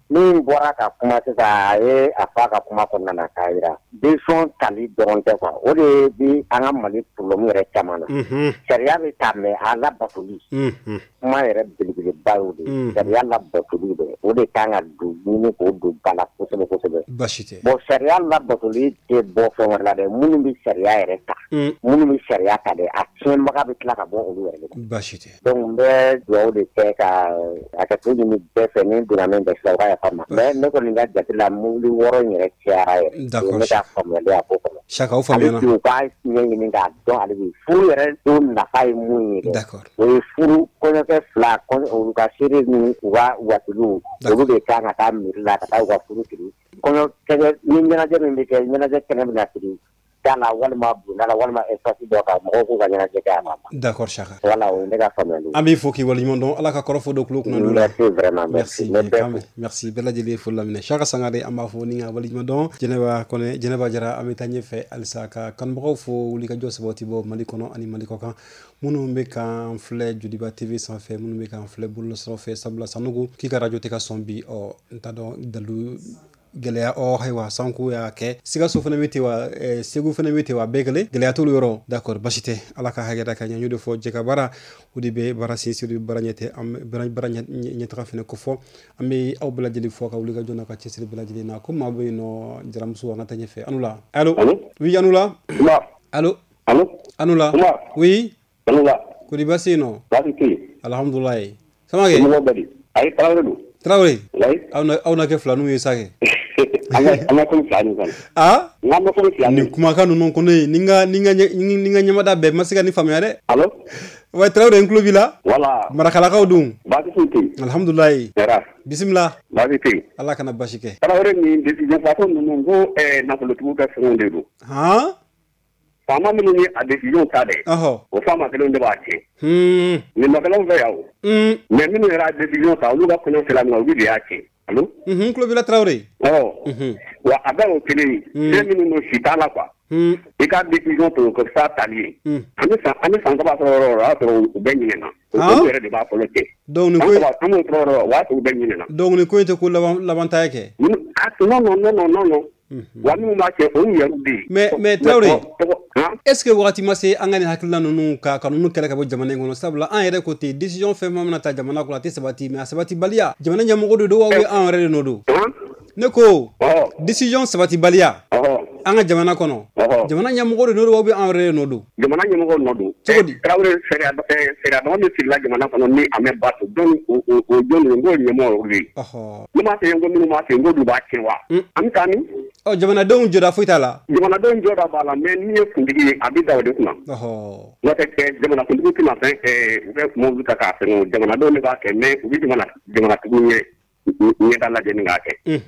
min bɔra ka kuma sisan a ye a fa ka kuma kɔnɔna na k'a yira décision tali dɔrɔn tɛ quoi o de bi an ka Mali problème yɛrɛ caman na sariya bɛ ta mais a labatoli kuma yɛrɛ belebeleba y'o de ye sariya labatoli de o de kan ka don ɲini k'o don ba la kosɛbɛ kosɛbɛ baasi tɛ bon sariya labatoli tɛ bɔ fɛn wɛrɛ la dɛ minnu bɛ sariya yɛrɛ ta minnu bɛ sariya ta dɛ a tiɲɛbaga bɛ tila ka bɔ olu yɛrɛ de la baasi tɛ donc n bɛ dugawu de kɛ ka hakɛto ɲini bɛɛ fɛ ni donna min bɛ sisan o ka yafa n ma mais ne kɔni ka jate la mobili wɔɔrɔ in yɛrɛ cayara yɛrɛ d'accord ne ka faamuyali y'a ko kɔnɔ Chaka o faamuyana u ka ɲɛɲini k'a dɔn hali bi furu yɛrɛ don nafa ye mun ye dɛ d'accord o ye furu kɔɲɔkɛ fila olu ka seere ni u ka watuluw olu de kan ka taa miiri la ka taa u ka furu siri kɔɲɔkɛ ni ɲɛnajɛ min bɛ kɛ ɲɛnajɛ kɛnɛ bɛna siri la walima bunda la walima espace dɔ kan mɔgɔw k'u ka ɲɛnajɛ kɛ a ma d'accord Chaka voilà o ye ne ka faamuyali an b'i fo k'i waleɲuman dɔn ala ka kɔrɔfɔ dɔ kulo kunna la merci vraiment merci merci bɛɛ lajɛlen fo laminɛ Chaka Sangare an b'a fɔ ni ka waleɲuman dɔn Jɛnɛba Kɔnɛ Jɛnɛba Jara an bɛ taa ɲɛfɛ halisa ka kanubagaw fo wulikajɔ sabati bɔ Mali kɔnɔ ani Mali kɔkan minnu bɛ k'an filɛ Joliba T V sanfɛ minnu bɛ k'an filɛ bɔlɔlɔsiraw fɛ sabula Sanogo k'i ka radio tɛ ka sɔn bi ɔ n t'a dɔn dalu gɛlɛya ɔ ayiwa Sanko y'a kɛ Sikaso fana bɛ ten wa Segu fana bɛ ten wa bɛɛ kelen gɛlɛya t'olu yɔrɔ d'accord basi tɛ ala ka hakɛ da ka ɲɛ y'o de fɔ jɛka baara o de bɛ baara sinsin baara ɲɛ tɛ an bɛ baara ɲɛtaga fana ko fɔ an bɛ aw bɛɛ lajɛlen fɔ ka wuli ka jɔ n'a ka cɛsiri bɛɛ lajɛlen na ko maa bɛ yen nɔ Jaramuso an ka taa ɲɛfɛ anu la allo oui anu la allo anu la oui kodi basi yen nɔ alhamdulilayi Samakɛ Tarawele aw na kɛ filaninw ye sa kɛ ah nin kumakan ninnu ko ne ni ka ni ka ɲɛmada bɛɛ ma se ka ni faamuya dɛ wa Tarawele n tulo b'i la Marakalakaw dun alhamdulilayi bisimila ala kana basi kɛ Tarawele ni décision façon ninnu ko nafolotigiw ka fɛnw de don han faama minnu ye a décision ta dɛ o faama kelenw de b'a tiɲɛ nin makɛlaw fɛ yan o mais minnu yɛrɛ a décision ta olu ka kɔɲɔ sera min na olu de y'a tiɲɛ allo n tulo b'i la Tarawele wa a bɛɛ o kelen ye fɛn minnu don si t'a la quoi i ka décision to ko sa tali ye an bɛ san an bɛ san saba sɔrɔ yɔrɔ o y'a sɔrɔ u bɛɛ ɲinɛna olu yɛrɛ de b'a fɔlɔ kɛ donc nin ko an b'o sɔrɔ yɔrɔ o b'a sɔrɔ u bɛɛ ɲinɛna donc nin ko in tɛ ko laban ta ye kɛ non non non non non wa minnu b'a kɛ o yɛrɛ de ye mais mais Tarawele est ce que wagati ma se an ka nin hakilina ninnu ka ka ninnu kɛlɛ ka bɔ jamana in kɔnɔ sabula an yɛrɛ ko ten décision fɛn fɛn mana ta jamana kɔnɔ a tɛ sabati mais a sabatibaliya jamana ɲɛmɔgɔ de don wa an yɛrɛ de nɔ don ne ko décision sabatibaliya an ka jamana kɔnɔ jamana ɲɛmɔgɔ de nɔ don wa an yɛrɛ de nɔ don jamana ɲɛmɔgɔ nɔ don cogo di Tarawele sariya sariya dama min sigila jamana kɔnɔ ni a mɛ bato donc o o jɔn n k'o ɲɛmɔgɔ olu ye ne m'a fɛ n ko minnu m'a fɛ n k'olu b'a tiɲɛ wa an bɛ taa min ɔ jamanadenw jɔda foyi t'a la jamanadenw jɔda b'a la mais min ye kuntigi ye a bɛ da o de kunna n'o tɛ jamanakuntigi tɛna fɛn u bɛ mobili ta k'a fɛn jamanadenw de b'a kɛ mais u bɛ jamana jamanatigiw ɲɛ ɲɛda lajɛ ni k'a kɛ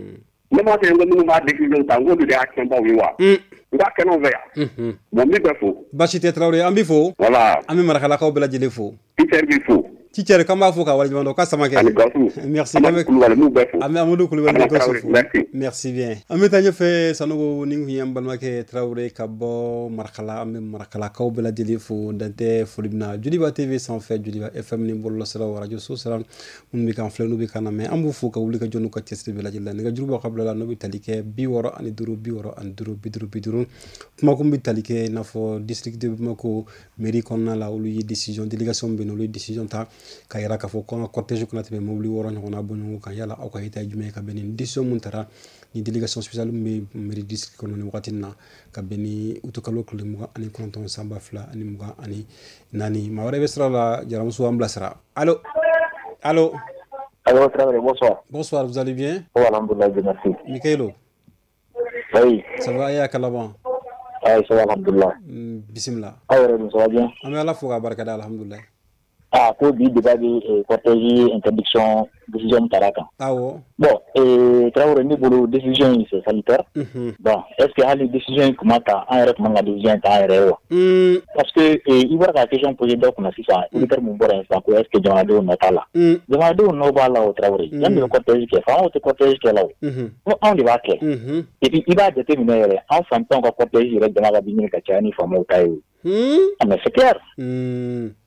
ne m'a fɛ n ko minnu b'a décision ta n k'olu de y'a tiɲɛbaw ye wa n b'a kɛnɛw fɛ yan bon n bɛ fo basi tɛ Tarawele an b'i fo voilà an bɛ Marakalakaw bɛɛ lajɛlen fo Peter b'i fo Ticɛri k'an b'a fɔ ka waleɲuman dɔn k'a Samakɛ merci an bɛ Amadu Kulubali Gawusu fo merci bien an bɛ taa ɲɛfɛ Sanogo ni kun ye an balimakɛ Tarawele ka bɔ Marakala an bɛ Marakalakaw bɛɛ lajɛlen fo dan tɛ foli min na Joliba T V sanfɛ Joliba F M ni bɔlɔlɔsiraw radio so sira minnu bɛ k'an filɛ n'u bɛ k'an lamɛn an b'u fo ka wuli ka jɔ n'u ka cɛsiri bɛɛ lajɛlen la nɛgɛjuru b'aw ka bila la n'o bɛ tali kɛ bi wɔɔrɔ ani duuru bi wɔɔrɔ ani duuru bi duuru bi duuru kumakun bɛ tali kɛ i n'a fɔ district de Bamako mairie kɔnɔna la olu ye décision délégation bɛ yen olu ye décision ta ka yira k'a fɔ ko an ka cortège kana tɛmɛ mobili wɔɔrɔ ɲɔgɔnna bɔ ɲɔgɔn kan yala aw ka yita ye jumɛn ye ka bɛn ni décision mun tara ni délégation spéciale min bɛ mairie district kɔnɔ nin wagati na ka bɛn ni utukalo tile mugan ani kɔnɔntɔn san ba fila ani mugan ani naani maa wɛrɛ bɛ sira la Jaramuso an bilasira allo allo allo Tarawele bonsoir bonsoir vous allez bien oh alhamdoulilah merci Mikaelo oui ça va ya kalaban ah ça va alhamdoulilah bismillah aw yɛrɛ ça va bien an bɛ ala fo ka barika da alhamdoulilah ah ko bi débat bi cortège interdiction décision tara kan awɔ bon eh Traoré ni bolo décision yi c'est salutaire bon est-ce que hali décision yi kuma ta an yɛrɛ kuma ka décision ta an yɛrɛ wa parce que i bɔra ka question poser dɔ kunna sisan auditeur mun bɔra sisan ko est-ce que jamanadenw nɔ t'a la jamanadenw nɔ b'a la o Traoré yan de bɛ cortège kɛ faamaw tɛ cortège kɛ la o ko anw de b'a kɛ et puis i b'a jateminɛ yɛrɛ an fantanw ka cortège yɛrɛ jama ka bi ɲini ka caya ni faamaw ta ye o mais c'est clair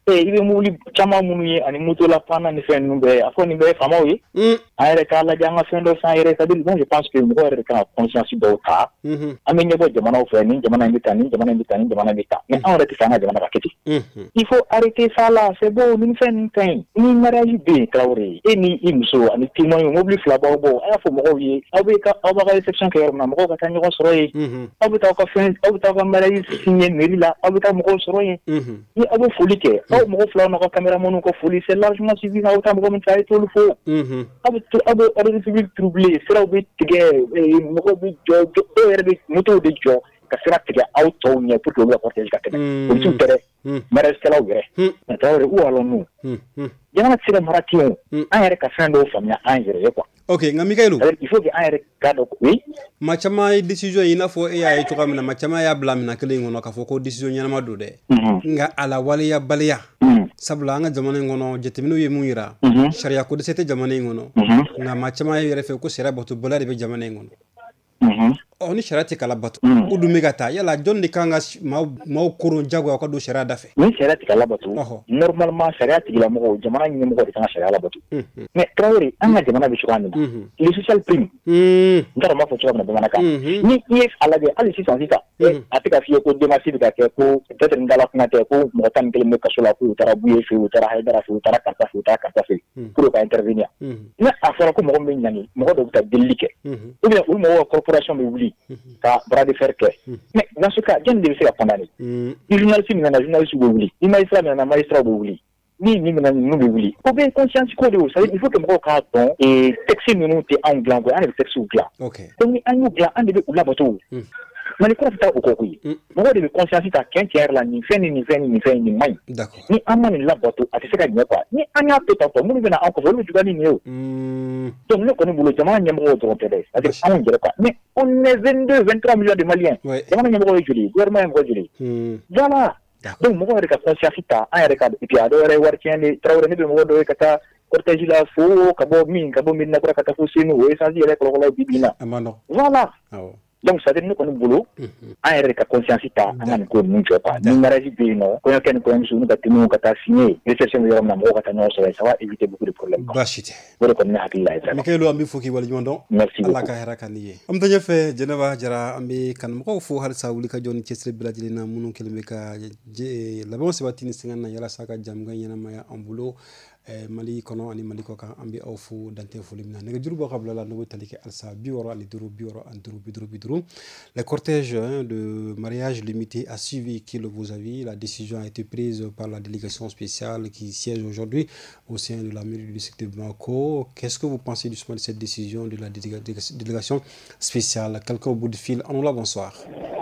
eh ibe muli chama munu ani muto la pana ni fen numbe afo ni be famo yi ayre kala janga fendo sa ayre sabil bon je pense que mo re ka conscience do ta ami ne bo jamana o feni jamana ngi tani jamana ngi tani jamana ngi ta mais on rete sana jamana raketi il faut arrêter ça là c'est bon ni fen tin ni mariage be Traoré et ni imso ani timo mo bli flabo bo ay fo mo yi abe ka aba ka exception ke na mo ka tanyo soro yi abe ta ko fen abe ta ko mariage signé mairie là abe ta mo soro yi ni abe folike abe mo fla na ko caméra mo ko foli c'est largement suffisant autant mo ko mta tout le faux abe abe abe civil troublé sera obe tige mo ko bi jo jo erbe moto de jo ka sera tige auto nya pour que le cortège ka tige pour tout tere mariage kala wure na Traoré ou alors nous jamana sira maratio an yɛrɛ ka fɛn dɔw faamuya an yɛrɛ ye quoi. Ok, nka Mikaelu. Il faut que an yɛrɛ ka dɔn oui. Ma caman ye décision yi n'a fɔ e y'a ye cogoya min na, ma caman y'a bila minɛ kelen in kɔnɔ k'a fɔ ko décision ɲɛnama don dɛ. Nka a la waleya baliya. Sabula an ka jamana in kɔnɔ jateminɛw ye mun yira. Sariya ko dɛsɛ tɛ jamana in kɔnɔ. Nka ma caman ye yɛrɛ fɛ ko sariya bato baliya de bɛ jamana in kɔnɔ. Ɔ ni sariya tɛ kala bato. O dun bɛ ka taa yala jɔn de kan ka maaw koron jagoya ka don sariya da fɛ. Ni sariya tɛ kala bato. Normalement sariya tigilamɔgɔw jamana ɲɛmɔgɔ de kan ka sariya labato. Mais Traoré an ka jamana bɛ cogoya min na. Le social prime. N t'a dɔn n b'a fɔ cogoya min na bamanankan. Ni i ye a lajɛ hali sisan sisan. A tɛ ka f'i ye ko démarche bɛ ka kɛ ko peut-être n dala kuma tɛ ko mɔgɔ tan ni kelen bɛ kaso la k'u taara Buye fɛ u taara Haidara fɛ u taara Karata fɛ u taara Karata fɛ pour ka intervenir. Mais a fɔra ko mɔgɔ min bɛ ɲangi mɔgɔ dɔw bɛ taa delili kɛ. Ou bien olu mɔgɔw ka corporation bɛ wuli ka bras de fer kɛ. Mais dans ce cas jɔn de bɛ se ka condamner. Ni journaliste min nana journaliste bɛ wuli ni magistrat min nana magistrat bɛ wuli ni min nana ninnu bɛ wuli. O bɛ conscience ko de o ça veut dire il faut que mɔgɔw k'a dɔn texte ninnu tɛ anw dilan koyi an de bɛ texte dilan. Donc ni an y'u dilan an de bɛ u labato. Mali kura tɛ taa o kɔ koyi. Mɔgɔw de bɛ conscience ta tiɲɛ tiɲɛ yɛrɛ la nin fɛn ni nin fɛn ni nin fɛn nin man ɲi. Ni an ma nin labato a tɛ se ka ɲɛ quoi ni an y'a to tan tɔ minnu bɛ na an kɔfɛ olu bɛ juguya ni nin ye o. Donc ne kɔni bolo jamana ɲɛmɔgɔw dɔrɔn tɛ dɛ c'est à dire anw yɛrɛ quoi mais on est vingt-deux vingt-trois millions de Maliens. Jamana ɲɛmɔgɔw ye joli gouvernement ɲɛmɔgɔ joli. Voilà. Donc mɔgɔw yɛrɛ ka conscience ta an yɛrɛ ka et puis a dɔw yɛrɛ ye wari tiɲɛ de Traoré ne bɛ mɔgɔ dɔw ye ka taa cortège la fo ka bɔ min ka bɔ Medina Kura ka taa fo Senu o essence yɛrɛ kɔlɔkɔlɔ bi bi in na. Voilà. Donc ça veut dire ne kɔni bolo an yɛrɛ ka conscience ta an ka nin ko ninnu jɔ quoi ni mariage bɛ yen nɔ kɔɲɔkɛ ni kɔɲɔmuso n'u ka tɛmɛ ka taa signer réception bɛ yɔrɔ min na mɔgɔw ka taa ɲɔgɔn sɔrɔ yen ça va éviter beaucoup de problèmes. Baasi tɛ. O de kɔni ne hakili la ye vraiment. Mikaelu an bɛ fo k'i waleɲuman dɔn. Merci beaucoup. Ala ka hɛrɛ ka n'i ye. An bɛ taa ɲɛfɛ Jɛnɛba Jara an bɛ kanubagaw fo halisa wulikajɔ ni cɛsiri bɛɛ lajɛlen na minnu kɛlen bɛ ka labɛnw sabati ni sɛgɛn na yalasa ka jamukan ɲɛnamaya an bolo. Mali kɔnɔ ani Mali kɔ kan an bɛ aw fo dantɛ foli min na nɛgɛjuru bɔ ka bila la n'o bɛ tali kɛ halisa bi wɔɔrɔ ani duuru bi wɔɔrɔ ani duuru bi duuru bi duuru. Le cortège de mariage limité a suivi qui le vous avez. La décision a été prise par la délégation spéciale qui siège aujourd'hui au sein de la mairie du district de Bamako. Qu'est-ce que vous pensez justement de cette décision de la délégation spéciale? Quelqu'un au bout de fil. Anoula, bonsoir.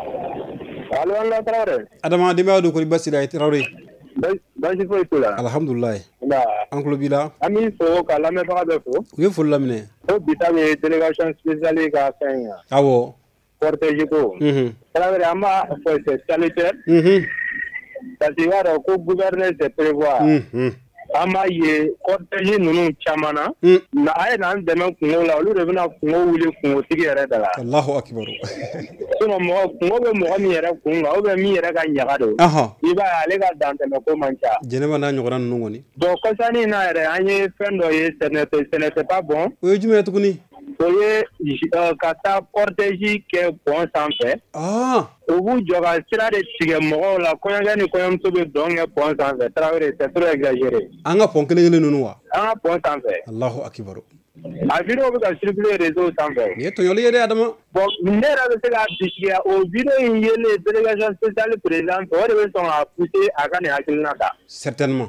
Allô, Anoula Traoré. Adama Demba de Kolibasi la Traoré. Basi foyi t'o la. Alhamdulilayi. An tulo b'i la. An b'i fo ka lamɛnbaga bɛɛ fo. U ye foli laminɛ. Ko bi ta bɛ délégation spéciale ka fɛn yan. Awɔ. Cortège ko. Tarawele an b'a fɔ c'est salutaire. Parce que i b'a dɔn ko gouverneur c'est prévoir. An b'a ye cortège ninnu caman na. Na a ye n'an dɛmɛ kungo la olu de bɛna kungo wuli kungotigi yɛrɛ da la. Alahu akibaru. Sinon mɔgɔ kungo bɛ mɔgɔ min yɛrɛ kun kan ou bien min yɛrɛ ka ɲaga don. I b'a ye ale ka dantɛmɛ ko man ca. Jɛnɛba n'a ɲɔgɔnna ninnu kɔni. Donc kɔsani na yɛrɛ an ye fɛn dɔ ye ce n'était pas bon. O ye jumɛn ye tuguni? O ye ka taa cortège kɛ pont sanfɛ. U b'u jɔ ka sira de tigɛ mɔgɔw la kɔɲɔkɛ ni kɔɲɔmuso bɛ dɔn kɛ pont sanfɛ Traoré c'est trop exagéré. An ka pont kelen kelen ninnu wa? An ka pont sanfɛ. Alahu akibaru. A vidéo bɛ ka circuler réseau sanfɛ. Nin ye tɔɲɔli ye dɛ Adama. Bon ne yɛrɛ bɛ se ka bisikiya o vidéo in yelen délégation spéciale président fɛ o de bɛ sɔn ka pousser a ka nin hakilina ta. Certainement.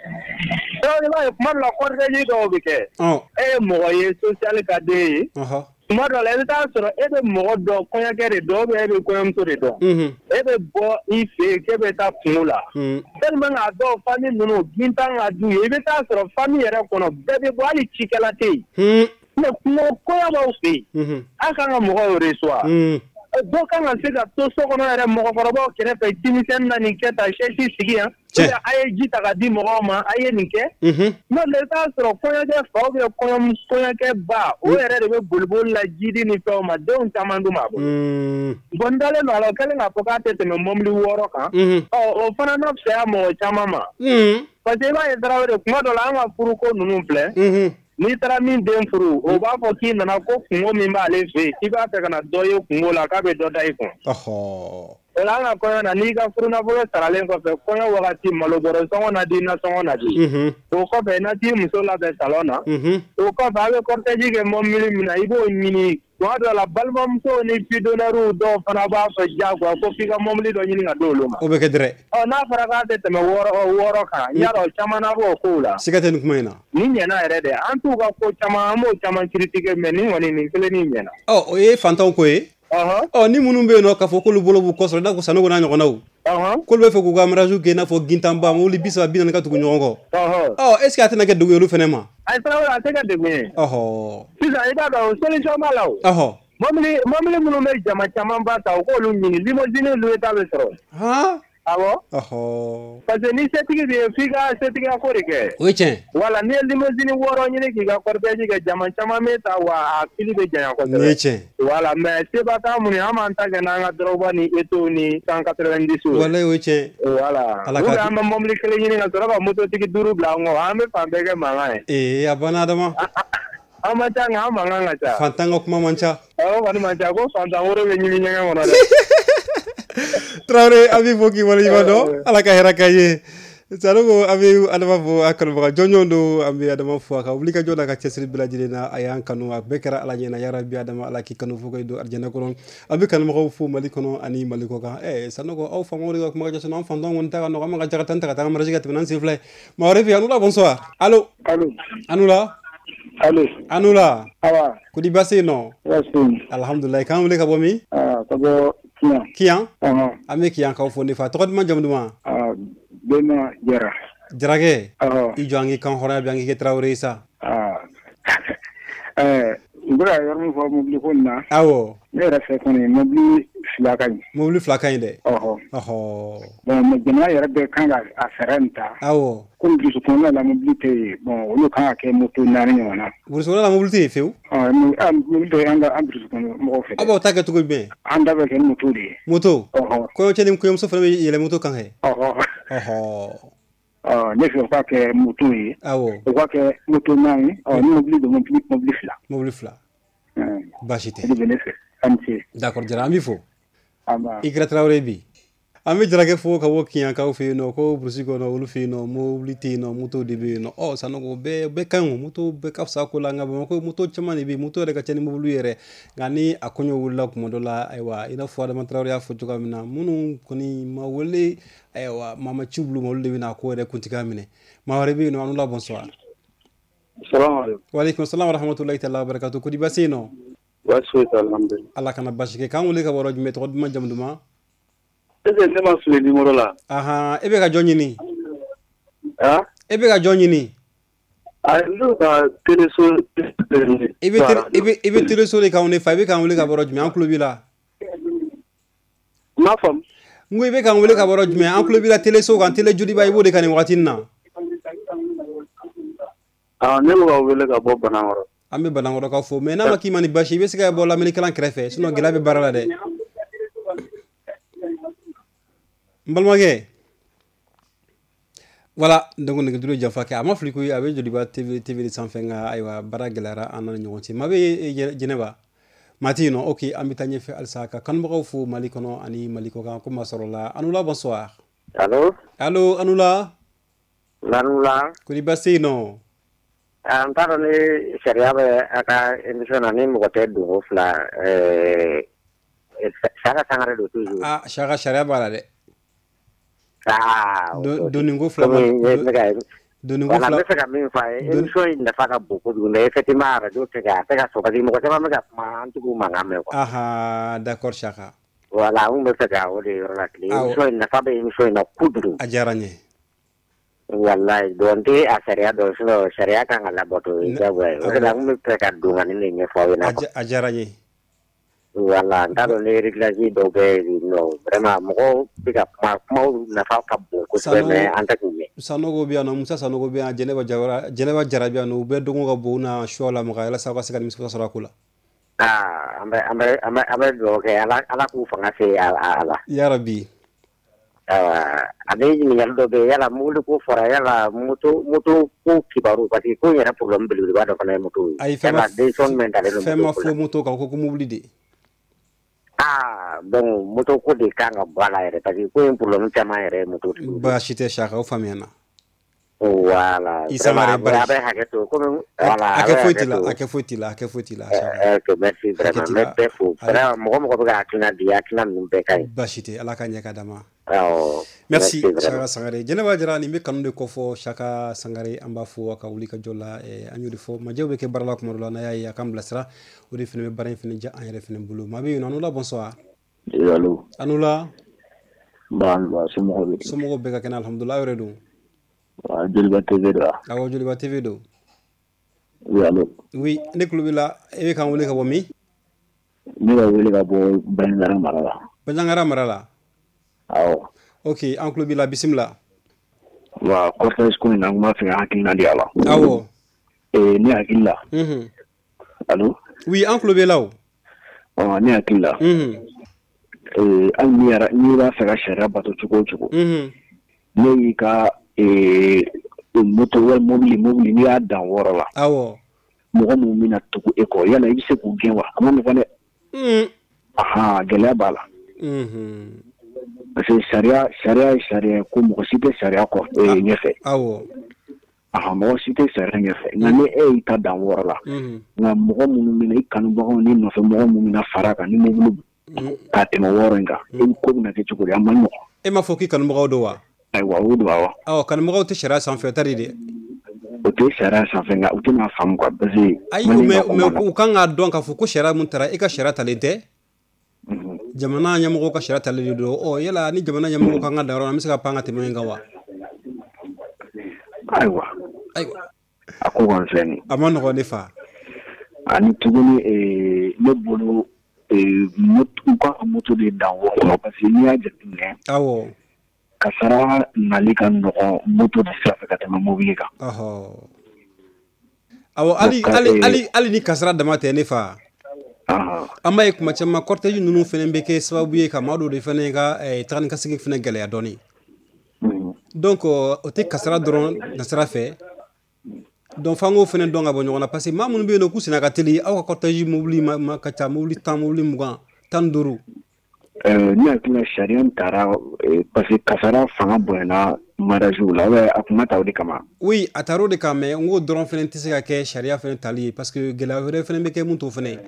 Donc i b'a ye kuma dɔ la cortège dɔw bɛ kɛ. E ye mɔgɔ ye social ka den ye. Tuma dɔ la i bɛ taa sɔrɔ e bɛ mɔgɔ dɔn kɔɲɔkɛ de dɔn ou bien e bɛ kɔɲɔmuso de dɔn. E bɛ bɔ i fɛ yen k'e bɛ taa kungo la. Tellement a dɔw famille ninnu gintan ka d'u ye i bɛ taa sɔrɔ famille yɛrɛ kɔnɔ bɛɛ bɛ bɔ hali cikɛla tɛ yen. Mais kungo kɔɲɔ b'aw fɛ yen. An kan ka mɔgɔw reçoit. Dɔw kan ka se ka to so kɔnɔ yɛrɛ mɔgɔkɔrɔbaw kɛrɛfɛ denmisɛnnin na nin kɛ tan chaise sigi yan. aye ji ta ka di mɔgɔw ma aye nin kɛ n'o le t'a sɔrɔ kɔɲɔkɛ fa ou bien kɔɲɔkɛ ba o yɛrɛ de bɛ boliboli la jidi ni fɛnw ma denw caman dun b'a bolo bon n dalen don a la o kɛlen k'a fɔ k'a tɛ tɛmɛ mɔbili wɔɔrɔ kan ɔ o fana na fisaya mɔgɔ caman ma parce que i b'a ye Tarawele kuma dɔ la an ka furuko ninnu filɛ n'i taara min den furu o b'a fɔ k'i nana ko kungo min b'ale fɛ yen k'i b'a fɛ ka na dɔ ye kungo la k'a bɛ dɔ da i kun o la an ka kɔɲɔ na n'i ka furunafolo saralen kɔfɛ kɔɲɔ wagati malo bɔrɛ sɔngɔ na di nasɔngɔ na di o kɔfɛ na t'i muso labɛn salon na o kɔfɛ a bɛ cortège kɛ mɔbili min na i b'o ɲini tuma dɔ la balimamuso ni fidonɛriw dɔw fana b'a fɔ diyagoya ko f'i ka mɔbili dɔ ɲini ka di olu ma o bɛ kɛ dɛrɛ ɔ n'a fɔra k'a tɛ tɛmɛ wɔɔrɔ wɔɔrɔ kan n y'a dɔn caman na b'o kow la siga tɛ nin kuma in na ni ɲɛna yɛrɛ dɛ an t'u ka ko caman an b'o caman critiquer mais nin kɔni nin kelen nin ɲɛna ɔ o ye fantanw ko ye ɔ ni minnu bɛ yen nɔ k'a fɔ k'olu bolo b'u kɔsɔrɔ i n'a fɔ Sanogo n'a ɲɔgɔnnaw k'olu bɛ fɛ k'u ka mariage kɛ i n'a fɔ gintanba mobili bi saba bi naani ka tugu ɲɔgɔn kɔ ɔ est ce que a tɛna kɛ degun ye olu fana ma a Tarawele a tɛ kɛ degun ye ɔhɔ sisan i b'a dɔn solution b'a la o ɔhɔ mɔbili mɔbili minnu bɛ jama caman ba ta u k'olu ɲini limousine louer ta bɛ sɔrɔ awɔ ɔhɔ parce que ni setigi bɛ yen f'i ka setigiya ko de kɛ o ye tiɲɛ wala ni ye limousine wɔɔrɔ ɲini k'i ka cortège kɛ jama caman bɛ ta wa a fili bɛ janya kosɛbɛ nin ye tiɲɛ wala mais seba t'an mun ye an b'an ta kɛ n'an ka dɔrɔguba ni eto ni cent quatre-vingt-dix walayi o ye tiɲɛ wala ou bien an bɛ mɔbili kelen ɲini ka sɔrɔ ka mototigi duuru bila an kɔ an bɛ fan bɛɛ kɛ mankan ye ee a banna adama an ma ca nka an mankan ka ca fantan ka kuma man ca awɔ kɔni man ca ko fantan woro bɛ ɲimi ɲɛgɛn kɔnɔ dɛ Traoré a b'i fo k'i waleɲuman dɔn ala ka hɛrɛ k'a ye Sanogo an bɛ Adama fo a kanubaga jɔnjɔn don an bɛ Adama fo a ka wuli ka jɔ n'a ka cɛsiri bɛɛ lajɛlen na a y'an kanu a bɛɛ kɛra ala ɲɛna yarabi Adama ala k'i kanu fo ka don arijɛnɛ kɔnɔ a bɛ kanubagaw fo Mali kɔnɔ ani Mali kɔ kan ɛ Sanogo aw faamaw de ka kuma ka ca an fantanw kɔni ta ka nɔgɔ an ma ka jaga tan ta ka taa mariage ka tɛmɛ n'an sen fila ye maa wɛrɛ fɛ yen Anula bonsoir allo Anula allo Anula awa kodi baasi yen nɔ baasi alhamdulilayi k'an wele ka bɔ min ah ka bɔ Kiyan Kiyan an bɛ Kiyan kaw fo ne fa tɔgɔ duman jamu duman ah Bema Jara Jarakɛ i jɔ an k'i kan hɔrɔnya bi an k'i kɛ Traoré sa ah ɛɛ n bɛ ka yɔrɔ min fɔ mobili ko in na awɔ ne yɛrɛ fɛ kɔni mobili fila ka ɲi mobili fila ka ɲi dɛ ɔhɔ ɔhɔ bon mais jamana yɛrɛ bɛɛ kan ka a fɛɛrɛ nin ta awɔ komi burusi kɔnɔna la mobili tɛ yen bon olu kan ka kɛ moto naani ɲɔgɔn na burusi kɔnɔna la mobili tɛ yen fewu ɔ mobili dɔ ye an ka an burusi kɔnɔ mɔgɔw fɛ aw b'aw ta kɛ cogo jumɛn an da bɛ kɛ ni moto de ye moto ɔhɔ kɔɲɔcɛ ni kɔɲɔmuso fana bɛ yɛlɛ moto kan kɛ ɔhɔ ɔhɔ ɔ ne fɛ u ka kɛ moto ye awɔ u ka kɛ moto naani ɔ ni mobili don mobili mobili fila mobili fila baasi tɛ o de bɛ ne fɛ an ce d'accord Jara an b'i fo ama i kɛra Traoré bi an bɛ Jarakɛ fo ka bɔ Kiyankaw fɛ yen nɔ ko burusi kɔnɔ olu fɛ yen nɔ mobili tɛ yen nɔ moto de bɛ yen nɔ ɔ Sanogo bɛɛ bɛɛ ka ɲi o moto bɛɛ ka fisa ko la nka Bamakɔ moto caman de bɛ yen moto yɛrɛ ka ca ni mobili yɛrɛ nka ni a kɔɲɔ wulila tuma dɔ la ayiwa i n'a fɔ Adama Traoré y'a fɔ cogoya min na minnu kɔni ma wele ayiwa maa ma ci bolo ma olu de bɛ na ko yɛrɛ kuntigiya minɛ maa wɛrɛ bɛ yen nɔ Anula bonsoir salamaleykum waaleykum salam wa rahmatulahi taala wa barakatu kodi baasi yen nɔ baasi foyi tɛ alhamdulilayi ala kana basi kɛ k'an wele ka bɔ yɔrɔ jumɛn tɔgɔ duman jamu duman est ce que ne ma fili numéro la ahan e bɛ ka jɔn ɲini ah e bɛ ka jɔn ɲini a ne ka téléso i bɛ i bɛ i bɛ téléso de k'anw de fa i bɛ k'an wele ka bɔ yɔrɔ jumɛn an tulo b'i la n m'a faamu n ko i bɛ k'an wele ka bɔ yɔrɔ jumɛn an tulo b'i la téléso kan télé joliba i b'o de kan nin wagati in na ah ne bɛ ka wele ka bɔ Banankɔrɔ an bɛ Banankɔrɔ ka fo mais n'a ma k'i ma ni basi i bɛ se ka bɔ lamɛnnikɛla kɛrɛfɛ sinon gɛlɛya bɛ baara la dɛ n balimakɛ wala donc nɛgɛjuru ye janfa kɛ a ma fili koyi a bɛ Joliba TV TV de sanfɛ nka ayiwa baara gɛlɛyara an ni ɲɔgɔn cɛ maa bɛ Jɛnɛba maa tɛ yen nɔ ok an bɛ taa ɲɛfɛ halisa ka kanubagaw fo Mali kɔnɔ ani Mali kɔ kan ko maa sɔrɔ la Anula bonsoir allo allo Anula Anula kodi baasi yen nɔ an t'a dɔn ni sariya bɛ a ka émission na ni mɔgɔ tɛ dongo fila Saka Sangare don toujours ah Saka sariya b'a la dɛ ah donninko fila donninko fila n bɛ fɛ ka min fɔ a ye émission in nafa ka bon kojugu mais effectivement radio tɛ ka a tɛ ka sɔn parce que mɔgɔ caman bɛ ka kuma an tigiw mankan mɛn quoi aha d'accord Saka voilà n bɛ fɛ ka o de yɔrɔ la tile émission in nafa bɛ émission in na kojugu a diyara n ye wallahi don tɛ a sariya dɔn sinon sariya kan ka labato o ye diyagoya ye o de la n bɛ fɛ ka don ka nin de ɲɛfɔ aw ɲɛna a diyara n ye Voilà, dans les réglages d'obé, non, vraiment, moi, big up, moi, n'a pas beaucoup, mais en tant que Sanogo biano, Musa Sanogo biano, Geneva Jara, Geneva Jarabiano, Bedunga Bona, Shola Mara, Sava Second Sorakula. Ah, I'm a, I'm a, I'm a, okay, I like, I like who from I say, Allah. Yarabi. Uh, ade ni yaldo be yala mulu ko fora yala mutu mutu ko kibaru pati ko yara problem belu ba do kana mutu ay fema de son mental no fema fo mutu ka ko ko mubli de ah bon mutu ko de kanga bala ere pati ko problem chama ere mutu ba shite shaka o famena voilà isama re ba ba haketo ko voilà ake fotila ake fotila ake fotila eh que merci vraiment merci fou vraiment mo mo ko ga kina dia kina mbe kai ba shite ala ka nyaka dama Oh, merci Chaka Sangare Geneva Jara ni be kanu ko fo Chaka Sangare amba fo ka wuli ka jolla e anyudi fo ma jewbe ke barala ko modula na yayi akam blasra odi fini barin fini ja an refini bulu ma be yonu la bonsoir allo anula ban ba sumo be sumo be ka kana alhamdulillah redu wa Joliba T V do awo Joliba T V do oui allo oui ne klubila e kan wuli ka bo mi ni la wuli ka bo Banjangara Marala Banjangara Marala awo ok en club la bismillah wa cortez ko na ma fi hakil na diala awo e ni hakil la mhm allo oui en club la o oh ni hakil la mhm e an ni ara ni ba fa shara bato chuko chuko mhm ni ka e moto wa mobili mobili ni ada woro la awo mo mo mina tuku eko yala ibise ku genwa ama mo fane mhm aha gele bala mhm parce que sharia sharia sharia ko mo site sharia ko e nyefe awo aha mo site sharia nyefe na ne e ta dan wora mhm na mo mo mina ikanu ba ni no fe mo mo mina faraka ni mo mo ka te mo wora nga e ko na ke chukuri amano e ma foki kanu mo do wa ay wa wudu wa awo kanu mo te sharia sans fait tari de o te sharia sans fait nga o te na fam ko parce que ay me me ko kan ga don ka fo ko sharia mun tara e ka sharia talente jamana nyamugo ka shirata le do o yela ni jamana nyamugo ka ngada ro misika panga te menga wa aywa aywa ako gonzeni amano ko nefa ani tuguni e le bolo e mutu ka mutu de dawo ko parce que ni aje ne awo kasara nalika no mutu de safa ka te mobiga aho awo ali ali ali ali ni kasara damate nefa amma e kuma chama cortege nunu fenen beke sababu ye ka mado de fenen ga e tan ka sigi fenen gale adoni donc o te kasara dron na sara fe donc fango fenen donga bo nyona parce que mamun be no kusina ka teli aw ka cortege mobili ma ka ta mobili tan mobili mugan tan duru euh ni akina sharia tara parce que kasara fanga bona maraju la wa akuma tawdi kama oui ataro de kama ngo dron fenen tise ka ke sharia fenen tali parce que gela fenen beke mun to fenen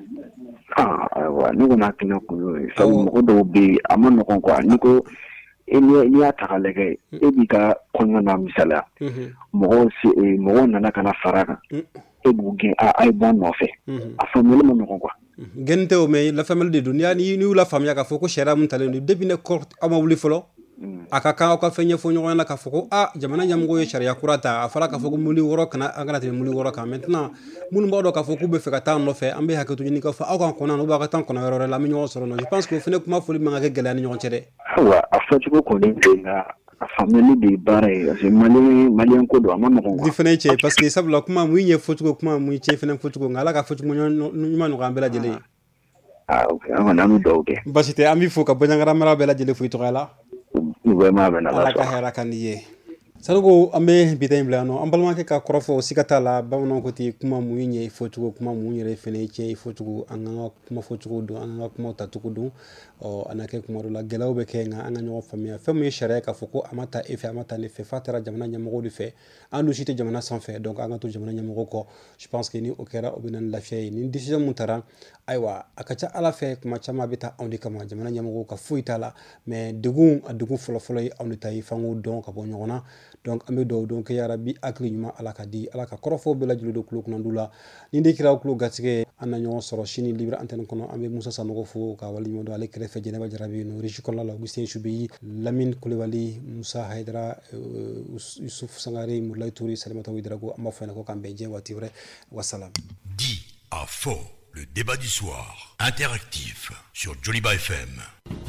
ah wa ni ko na kina ko so mo do bi amano ko ko ni ko eni ni ata lege e bi ka kono na misala mo si mo na na kana faraka e bu gen a ay bon no fe a famille mo ko ko gente o me la famille de dunia ni ni la famille ka foko shera mun tale ni depuis ne court amawuli folo aka ka ka fenye fo nyo na ka foko ah jamana nyamgo ye sharia kurata afala ka foko muli woro kana angana te muli woro ka maintenant mun mbodo ka foko be fe ka tan no fe ambe haketu ni ka fa akan kona no ba ka tan kona woro la mi nyo soro no je pense que fene kuma foli manga ke gela ni nyo chere wa afati ko ko ni nga famille de bare c'est mali malien ko do amama ko di fene che parce que sabla kuma mu nye fotu ko kuma mu che fene fotu ko ngala ka fotu mu nyo nyuma no gambela jele ah okay amana no do ke basite ami fo ka banyangara mara bela jele fu to kala vraiment ben ala ka hera kan ye salugo ambe bitain blano ambalma ke ka korofo sikata la bawno ko ti kuma mu nye fotugo kuma mu nyere fene che fotugo anga kuma fotugo do anga kuma tatugo do o anake kuma la gelaw be ke nga anga nyo famia fami shere ka foko amata efe amata ne fe fatara jamana nyamugo du fe andu cité jamana sans fait donc anga to jamana nyamugo ko je pense que ni okera obinan la fie ni décision mutara aywa akacha ala fe kuma chama bita ondi kama jamana nyamugo ka fuitala mais dugu adugu folo folo ondi tay fango don ka bo nyona donc ambe do donc ya rabbi akli nyuma ala ka di ala ka korofo be la julu do klok nandula ni de kira klok gatike ananyo soro chini libre antenne kono ambe Musa Sanogo fo ka wali mo do ale kere fe Geneva Jarabi no richi kolla la Augustin Choubi Lamine Koulibaly Moussa Haidara Youssouf Sangare Moulay Touri Salimata Ouedraogo amba fena ko kambe je wati vrai wassalam dit à faux. Le débat du soir, interactif sur Joliba F M.